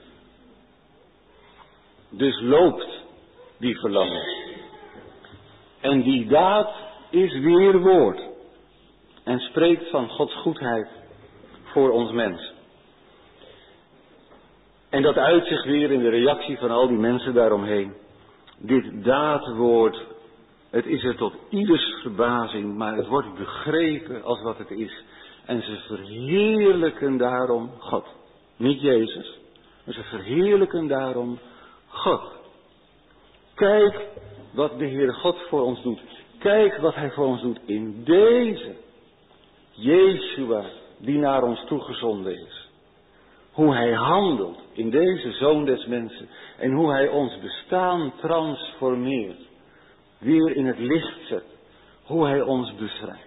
Dus loopt die verlamming. En die daad is weer woord. En spreekt van Gods goedheid voor ons mens. En dat uit zich weer in de reactie van al die mensen daaromheen. Dit daadwoord, het is er tot ieders verbazing, maar het wordt begrepen als wat het is. En ze verheerlijken daarom God. Niet Jezus, maar ze verheerlijken daarom God. Kijk wat de Heere God voor ons doet. Kijk wat Hij voor ons doet in deze Jeshua die naar ons toegezonden is. Hoe Hij handelt in deze Zoon des Mensen. En hoe Hij ons bestaan transformeert. Weer in het licht zet. Hoe Hij ons bevrijdt.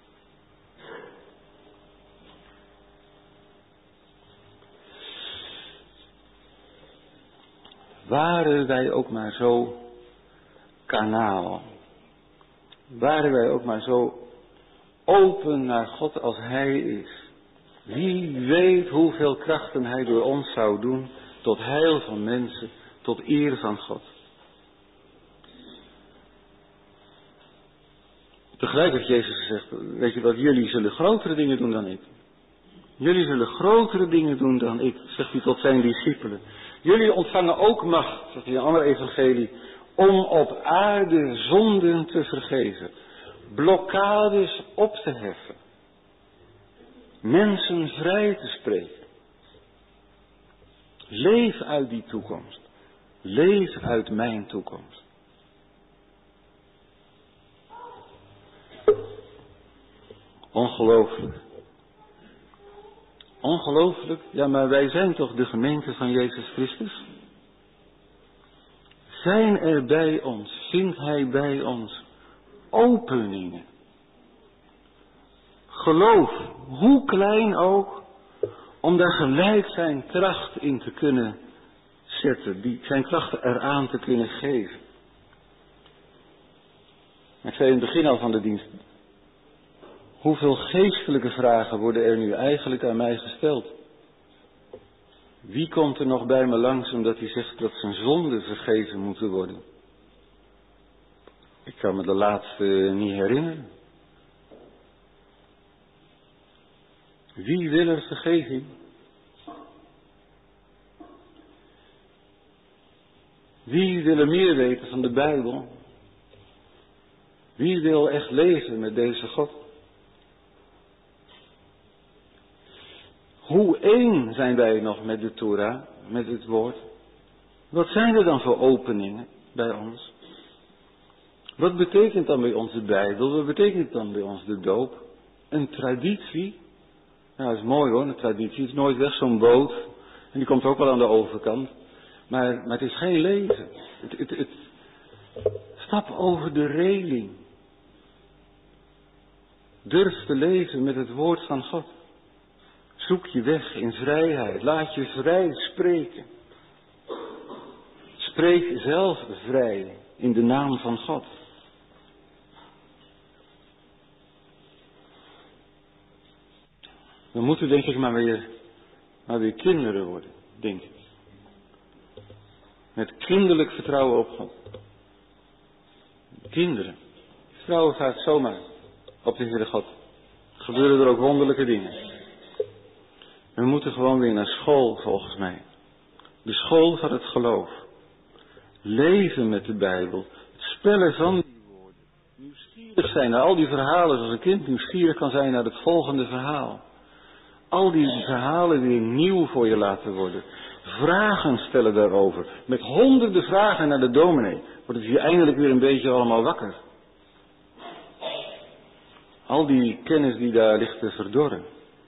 Waren wij ook maar zo kanaal. Waren wij ook maar zo open naar God als Hij is. Wie weet hoeveel krachten Hij door ons zou doen. Tot heil van mensen. Tot eer van God. Tegelijk heeft Jezus gezegd. Weet je wat, jullie zullen grotere dingen doen dan ik. Jullie zullen grotere dingen doen dan ik. Zegt hij tot zijn discipelen. Jullie ontvangen ook macht. Zegt hij in een ander evangelie. Om op aarde zonden te vergeven. Blokkades op te heffen. Mensen vrij te spreken. Leef uit die toekomst. Leef uit mijn toekomst. Ongelooflijk. Ongelooflijk. Ja, maar wij zijn toch de gemeente van Jezus Christus? Zijn er bij ons, vindt Hij bij ons openingen? Geloof, hoe klein ook, om daar gelijk zijn kracht in te kunnen zetten, die, zijn kracht eraan te kunnen geven. Ik zei in het begin al van de dienst, hoeveel geestelijke vragen worden er nu eigenlijk aan mij gesteld? Wie komt er nog bij me langs omdat hij zegt dat zijn zonden vergeven moeten worden? Ik kan me de laatste niet herinneren. Wie wil er vergeving? Wie wil er meer weten van de Bijbel? Wie wil echt leven met deze God? Hoe één zijn wij nog met de Torah, met het woord? Wat zijn er dan voor openingen bij ons? Wat betekent dan bij ons de Bijbel? Wat betekent dan bij ons de doop? Een traditie? Nou, dat is mooi hoor, een traditie. Het is nooit weg, zo'n boot. En die komt ook wel aan de overkant. Maar, maar het is geen leven. Het, het, het, stap over de reling. Durf te leven met het woord van God. Zoek je weg in vrijheid. Laat je vrij spreken. Spreek zelf vrij in de naam van God. We moeten denk ik maar weer, maar weer kinderen worden, denk ik. Met kinderlijk vertrouwen op God. Kinderen. Vertrouwen gaat zomaar op de Heere God. Gebeuren er ook wonderlijke dingen. We moeten gewoon weer naar school, volgens mij. De school van het geloof. Leven met de Bijbel. Het spellen van die woorden. Nieuwsgierig zijn naar al die verhalen, zoals een kind nieuwsgierig kan zijn naar het volgende verhaal. Al die verhalen weer nieuw voor je laten worden. Vragen stellen daarover. Met honderden vragen naar de dominee. Wordt het hier eindelijk weer een beetje allemaal wakker. Al die kennis die daar ligt te verdorren.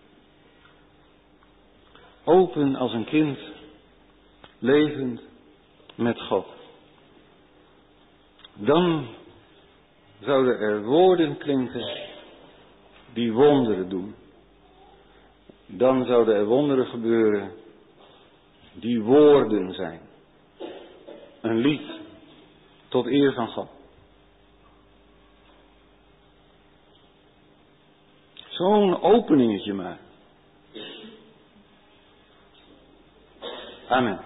Open als een kind. Levend met God. Dan zouden er woorden klinken die wonderen doen. Dan zouden er wonderen gebeuren die woorden zijn. Een lied tot eer van God. Zo'n openingetje maar. Amen.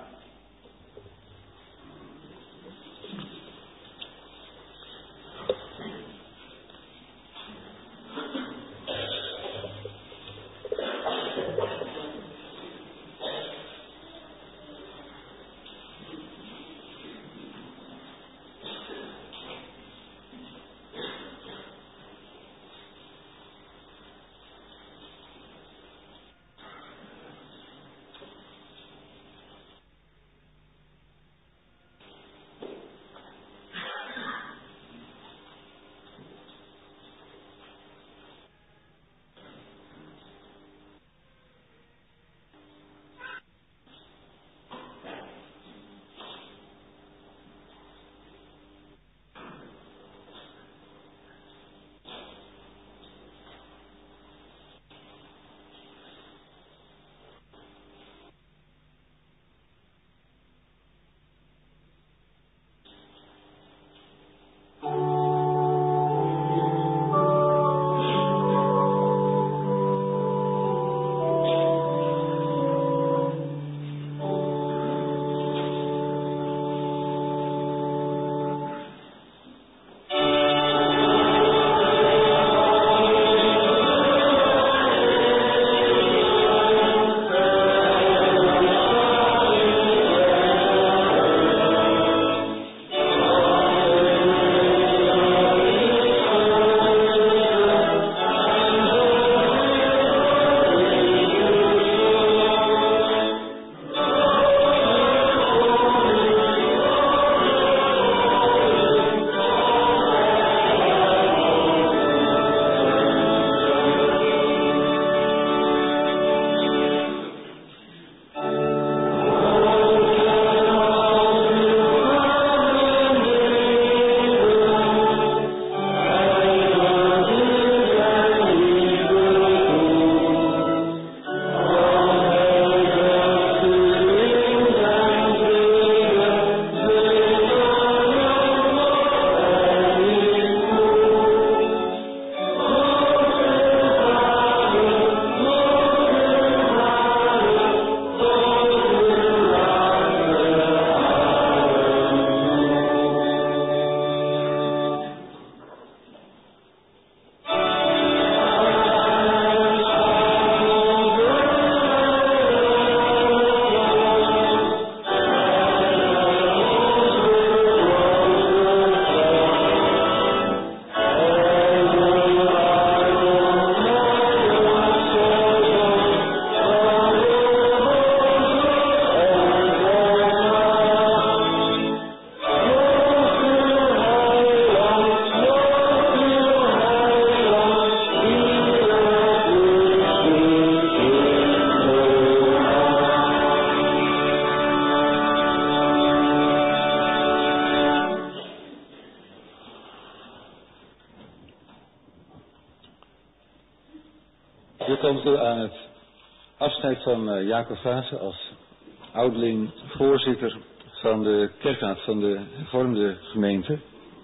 We komen toe aan het afscheid van uh, Jacob Vase als ouderling voorzitter van de kerkraad van de hervormde gemeente.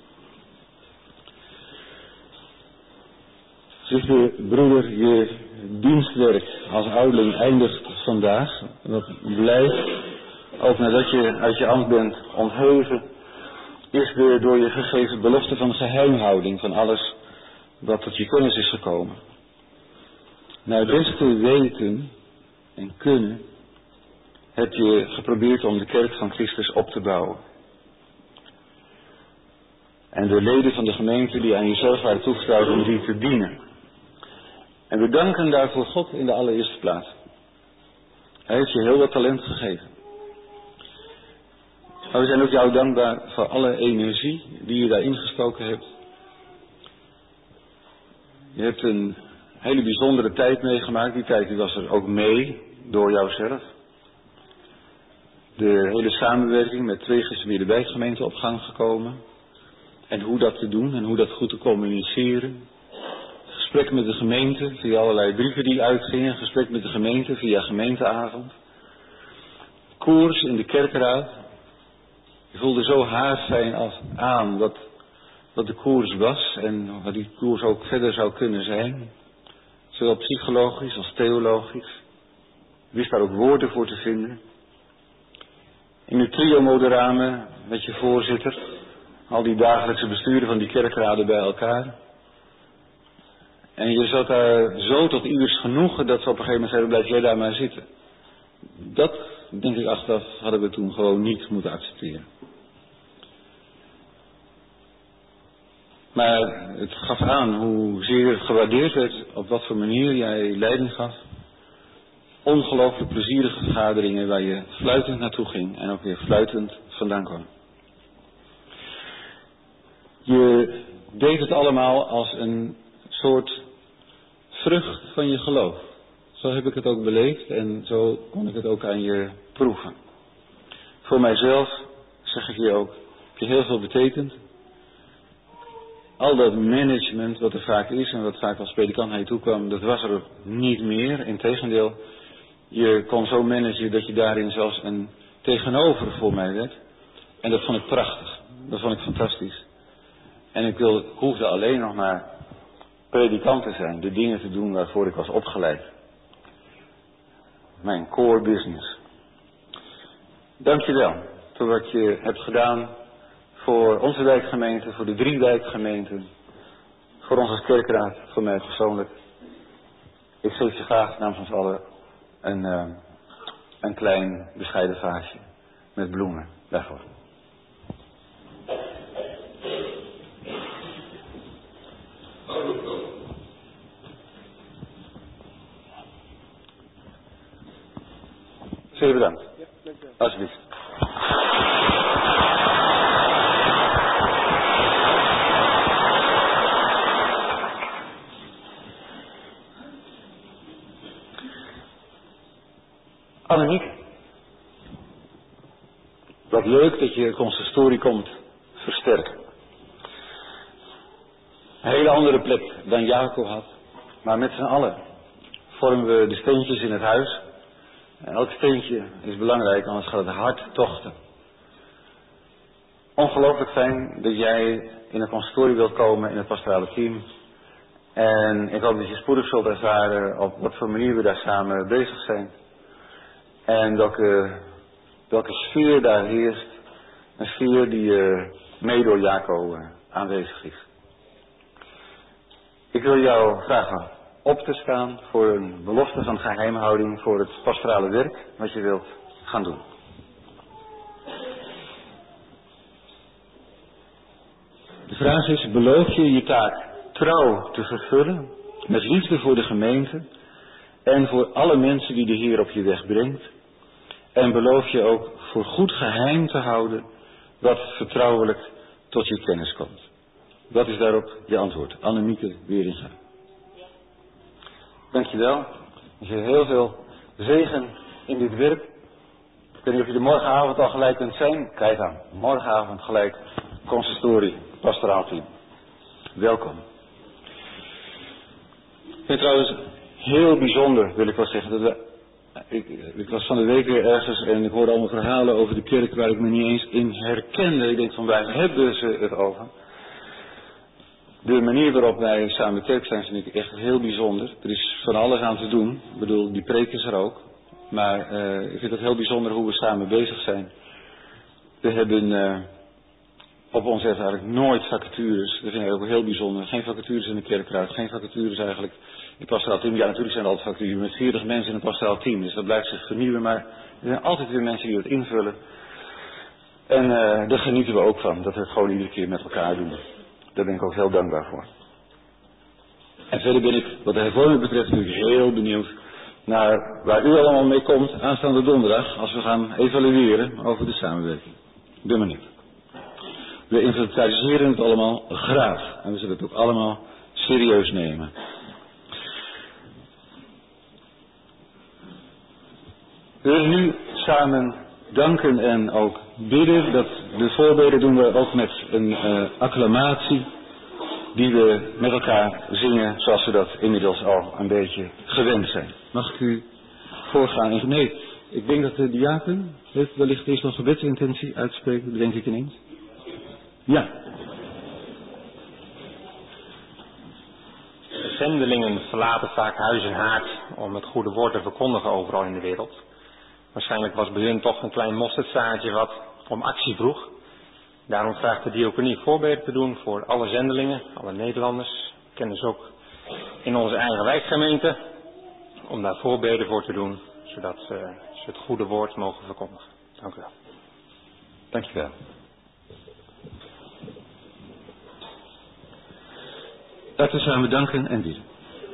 Zuster, broeder, je dienstwerk als ouderling eindigt vandaag. Wat blijft, ook nadat je uit je ambt bent ontheven, is de door je gegeven belofte van geheimhouding van alles wat tot je kennis is gekomen. Naar het beste weten en kunnen heb je geprobeerd om de kerk van Christus op te bouwen. En de leden van de gemeente die aan jezelf waren toevertrouwd om die te dienen. En we danken daarvoor God in de allereerste plaats. Hij heeft je heel wat talent gegeven. Maar we zijn ook jou dankbaar voor alle energie die je daarin gestoken hebt. Je hebt een hele bijzondere tijd meegemaakt. Die tijd die was er ook mee door jouzelf. De hele samenwerking met twee gesmeerde wijkgemeenten op gang gekomen. En hoe dat te doen en hoe dat goed te communiceren. Gesprek met de gemeente via allerlei brieven die uitgingen. Gesprek met de gemeente via gemeenteavond. Koers in de kerkraad. Je voelde zo haarfijn als aan wat, wat de koers was en wat die koers ook verder zou kunnen zijn. Zowel psychologisch als theologisch. Je wist daar ook woorden voor te vinden. In het trio Moderame met je voorzitter. Al die dagelijkse besturen van die kerkraden bij elkaar. En je zat daar zo tot ieders genoegen dat ze op een gegeven moment zeiden, blijf jij daar maar zitten. Dat, denk ik achteraf, hadden we toen gewoon niet moeten accepteren. Maar het gaf aan hoe zeer gewaardeerd werd, op wat voor manier jij leiding gaf. Ongelooflijk plezierige vergaderingen waar je fluitend naartoe ging en ook weer fluitend vandaan kwam. Je deed het allemaal als een soort vrucht van je geloof. Zo heb ik het ook beleefd en zo kon ik het ook aan je proeven. Voor mijzelf, zeg ik je ook, heb je heel veel betekend. Al dat management wat er vaak is en wat vaak als predikant naar je toe kwam, dat was er niet meer. Integendeel, je kon zo managen dat je daarin zelfs een tegenover voor mij werd. En dat vond ik prachtig. Dat vond ik fantastisch. En ik, wil, ik hoefde alleen nog maar predikant te zijn. De dingen te doen waarvoor ik was opgeleid. Mijn core business. Dank je wel voor wat je hebt gedaan voor onze wijkgemeente, voor de drie wijkgemeenten, voor ons als kerkraad, voor mij persoonlijk. Ik geef je graag namens ons allen een, uh, een klein bescheiden vaasje met bloemen daarvoor. Zeer bedankt. Ja, dank u wel. Alsjeblieft. Annemiek. Wat leuk dat je consistorie komt versterken. Een hele andere plek dan Jacob had. Maar met z'n allen vormen we de steentjes in het huis. En elk steentje is belangrijk, anders gaat het hard tochten. Ongelooflijk fijn dat jij in een consistorie wilt komen in het pastorale team. En ik hoop dat je spoedig zult ervaren op wat voor manier we daar samen bezig zijn. En welke, welke sfeer daar heerst. Een sfeer die uh, mee door Jacob uh, aanwezig is. Ik wil jou vragen op te staan voor een belofte van geheimhouding voor het pastorale werk wat je wilt gaan doen. De vraag is, beloof je je taak trouw te vervullen, met liefde voor de gemeente en voor alle mensen die de Heer op je weg brengt? En beloof je ook voor goed geheim te houden wat vertrouwelijk tot je kennis komt? Wat is daarop je antwoord? Annemieke Wieringa. Dankjewel. Ik heb heel veel zegen in dit werk. Ik weet niet of je er morgenavond al gelijk kunt zijn. Kijk aan. Morgenavond gelijk consistorie, pastoraal team. Welkom. Ik ben trouwens heel bijzonder, wil ik wel zeggen. Dat we, ik, ik was van de week weer ergens en ik hoorde allemaal verhalen over de kerk waar ik me niet eens in herkende. Ik denk van, waar hebben ze het over? De manier waarop wij samen kerk zijn vind ik echt heel bijzonder. Er is van alles aan te doen. Ik bedoel, die preek is er ook. Maar uh, ik vind het heel bijzonder hoe we samen bezig zijn. We hebben uh, op ons eigenlijk nooit vacatures. Dat vind ik ook heel bijzonder. Geen vacatures in de kerkraad. Geen vacatures eigenlijk in het pastoraal team. Ja, natuurlijk zijn er altijd vacatures met veertig mensen in een pastoraal team. Dus dat blijft zich vernieuwen. Maar er zijn altijd weer mensen die dat invullen. En uh, daar genieten we ook van. Dat we het gewoon iedere keer met elkaar doen. Daar ben ik ook heel dankbaar voor. En verder ben ik, wat de hervorming betreft, natuurlijk heel benieuwd naar waar u allemaal mee komt aanstaande donderdag, als we gaan evalueren over de samenwerking. Ik ben benieuwd. We inventariseren het allemaal graag. En we zullen het ook allemaal serieus nemen. We willen nu samen danken en ook bidden. Dat de voorbeden doen we ook met een uh, acclamatie die we met elkaar zingen zoals we dat inmiddels al een beetje gewend zijn. Mag ik u voorgaan? Nee, ik denk dat de diaken heeft wellicht eerst nog gebedsintentie uitspreken, bedenk ik ineens. Ja. De zendelingen verlaten vaak huis en haard om het goede woord te verkondigen overal in de wereld. Waarschijnlijk was bij hun toch een klein mosterdzaadje wat om actie vroeg. Daarom vraagt de diaconie voorbeden te doen voor alle zendelingen, alle Nederlanders. We kennen ze ook in onze eigen wijkgemeente. Om daar voorbeden voor te doen, zodat uh, ze het goede woord mogen verkondigen. Dank u wel. Dank je wel. Laten we samen danken en bidden.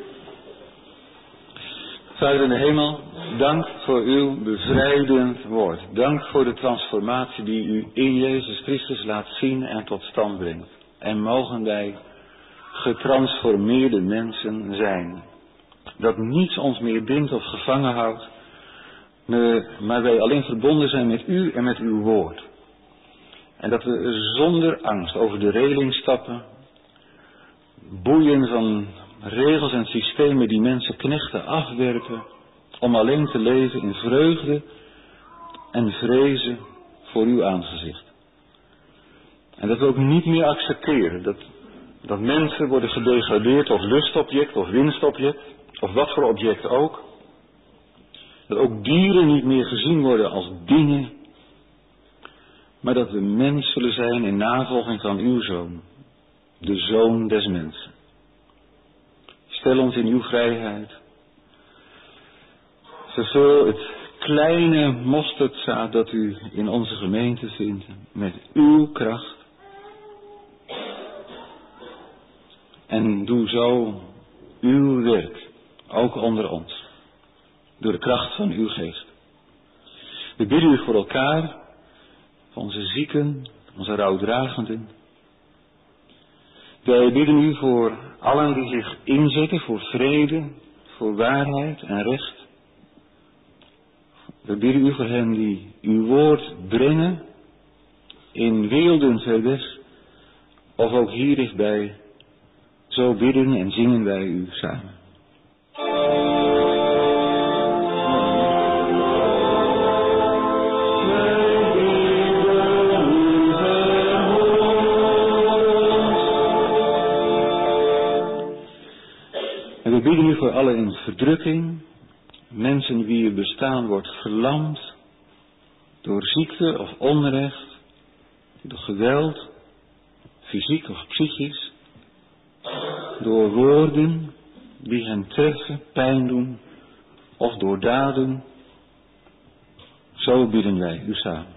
Vader in de hemel, dank voor uw bevrijdend woord. Dank voor de transformatie die u in Jezus Christus laat zien en tot stand brengt. En mogen wij getransformeerde mensen zijn. Dat niets ons meer bindt of gevangen houdt, maar wij alleen verbonden zijn met u en met uw woord. En dat we zonder angst over de reling stappen, boeien van regels en systemen die mensen knechten afwerpen, om alleen te leven in vreugde en vrezen voor uw aangezicht. En dat we ook niet meer accepteren dat, dat mensen worden gedegradeerd tot lustobject of winstobject, of wat voor object ook. Dat ook dieren niet meer gezien worden als dingen, maar dat we mens zullen zijn in navolging van uw Zoon, de Zoon des mensen. Stel ons in uw vrijheid. Vervul het kleine mosterdzaad dat u in onze gemeente vindt met uw kracht. En doe zo uw werk, ook onder ons, door de kracht van uw geest. We bidden u voor elkaar, voor onze zieken, onze rouwdragenden. Wij bidden u voor allen die zich inzetten voor vrede, voor waarheid en recht. We bidden u voor hen die uw woord brengen, in weelden ver weg, of ook hier dichtbij. Zo bidden en zingen wij u samen. We bidden u voor allen in verdrukking, mensen wie je bestaan wordt verlamd door ziekte of onrecht, door geweld, fysiek of psychisch, door woorden die hen treffen, pijn doen, of door daden. Zo bidden wij u samen.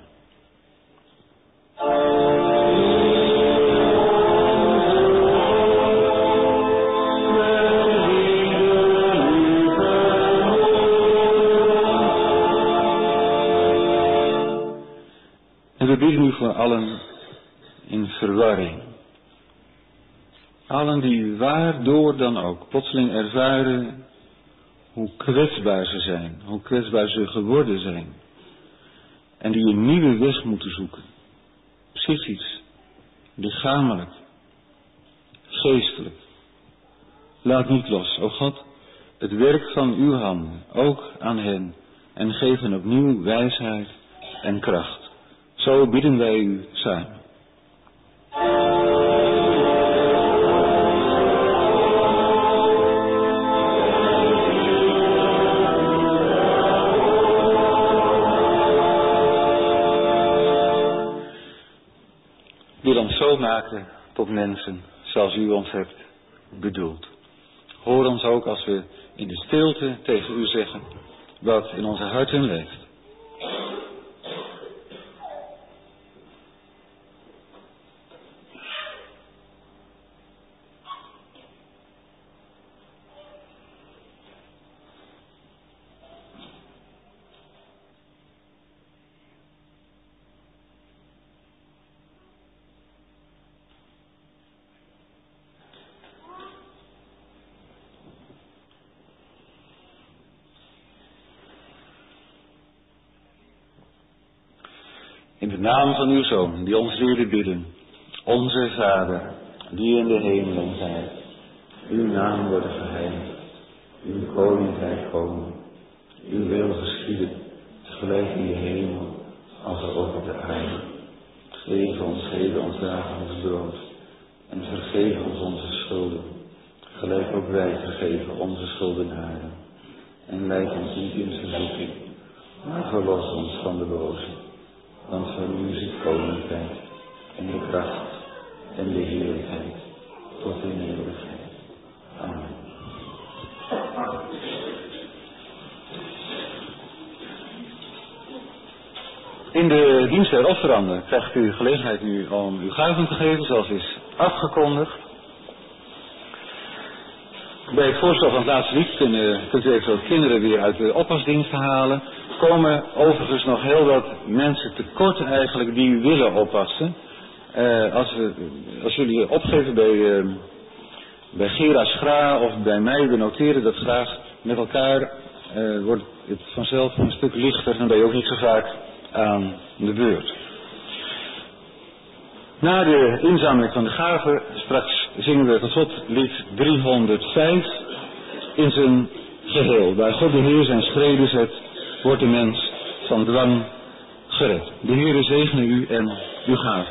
En we bidden u voor allen in verwarring. Allen die waardoor dan ook plotseling ervaren hoe kwetsbaar ze zijn, hoe kwetsbaar ze geworden zijn. En die een nieuwe weg moeten zoeken. Psychisch, lichamelijk, geestelijk. Laat niet los, o God, het werk van uw handen, ook aan hen, en geef hen opnieuw wijsheid en kracht. Zo bidden wij u samen. Wil ons zo maken tot mensen zoals u ons hebt bedoeld. Hoor ons ook als we in de stilte tegen u zeggen wat in onze harten leeft. In de naam van uw Zoon, die ons leerde bidden. Onze Vader, die in de hemelen zijt. Uw naam worden geheiligd. Uw koninkrijk komen. Uw wil geschieden, gelijk in de hemel, als ook op de aarde. Geef ons, geef ons dagelijks brood. En vergeef ons onze schulden. Gelijk ook wij vergeven onze schuldenaren. En leid ons niet in verzoeking, maar verlos ons van de boze. Want van u is het koninkrijk, en de kracht, en de heerlijkheid, tot in eeuwigheid. Amen. In de dienst der offeranden krijgt u gelegenheid nu om uw gaven te geven, zoals is afgekondigd. Bij het voorstel van het laatste lied kunnen, kunt u even wat kinderen weer uit de oppasdiensten halen. Er komen overigens nog heel wat mensen tekort eigenlijk die u willen oppassen. Uh, als, we, als jullie opgeven bij, uh, bij Gera Schra of bij mij, we noteren dat graag met elkaar, uh, wordt het vanzelf een stuk lichter en ben je ook niet zo vaak aan de beurt. Na de inzameling van de gaven, straks zingen we tot slot lied driehonderdvijf in zijn geheel. Waar God de Heer zijn schreden zet, wordt de mens van dwang gered. De Heer zegene u en uw gaven.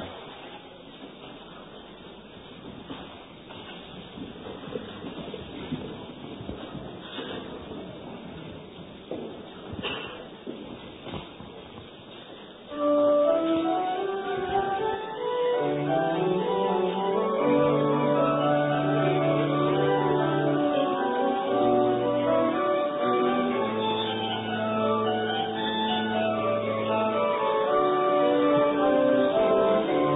Amen.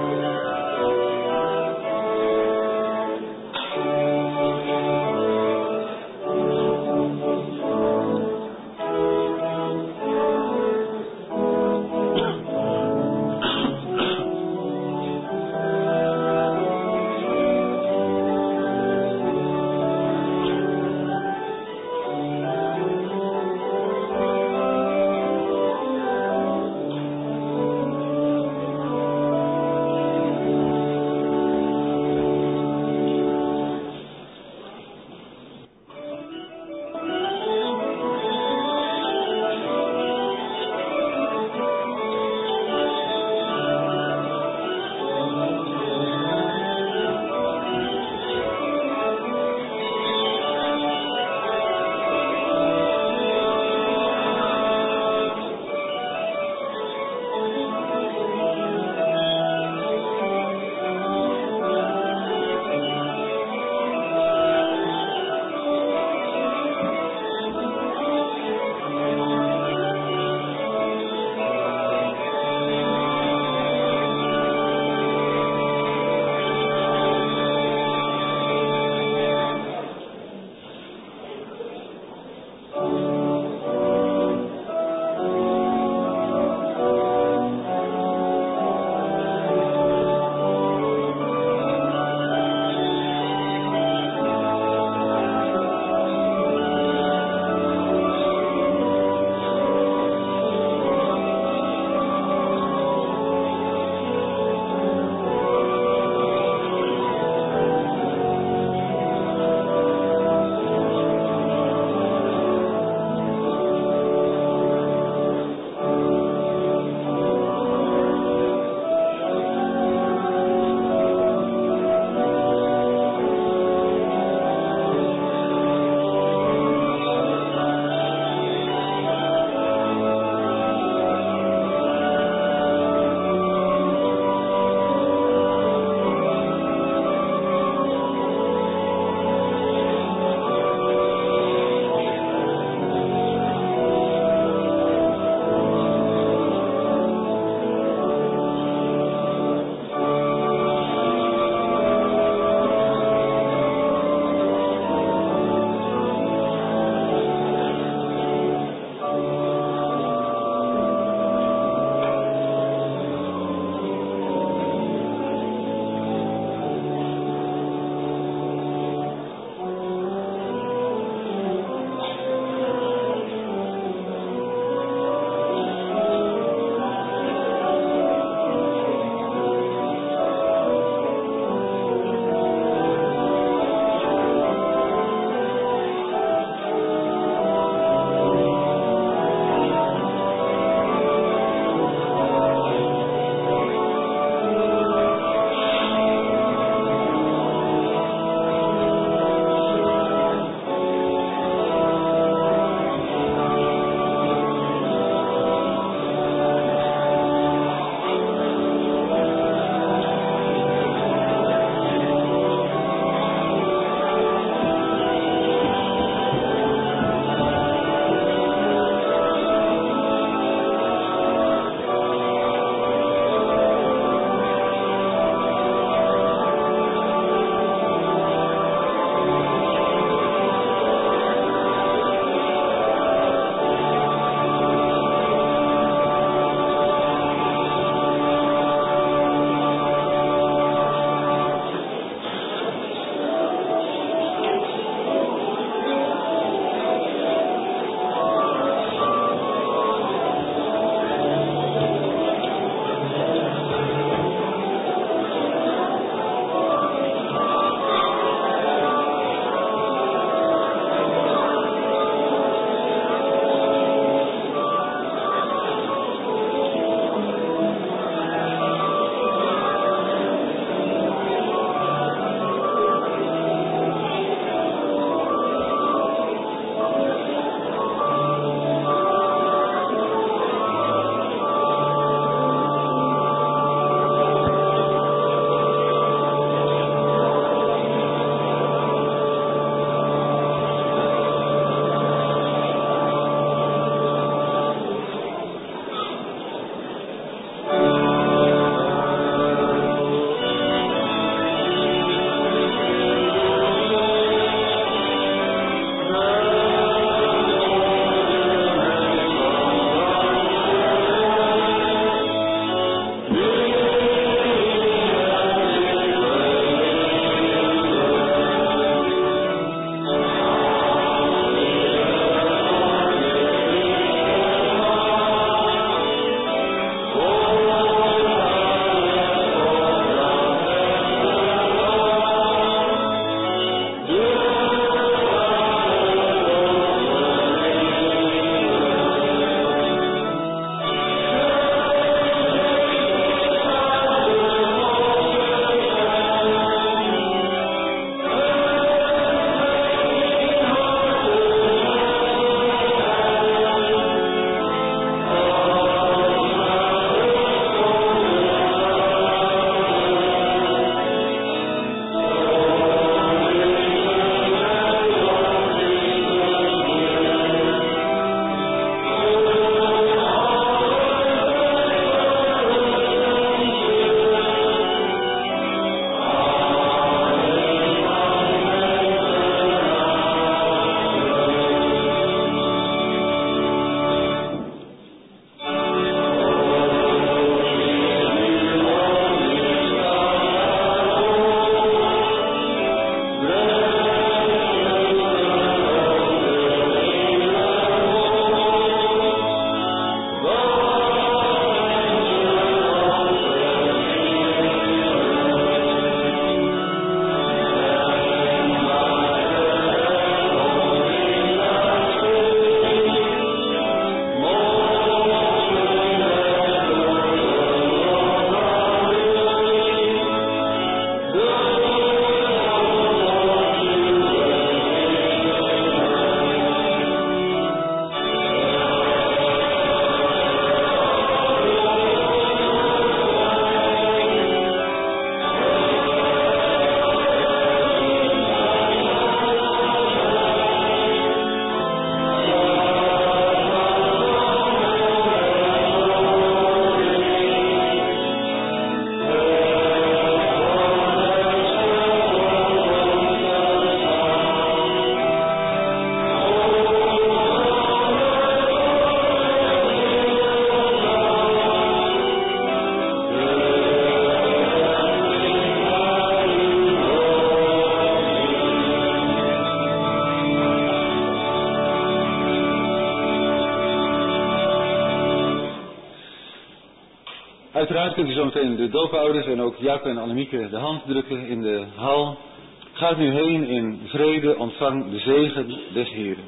Uiteraard kunt u zo meteen de doopouders en ook Jaap en Annemieke de hand drukken in de hal. Gaat nu heen in vrede, ontvang de zegen des Heeren.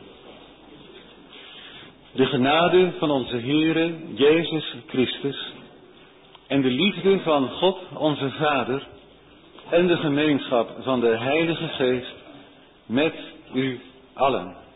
De genade van onze Heere Jezus Christus en de liefde van God onze Vader en de gemeenschap van de Heilige Geest met u allen.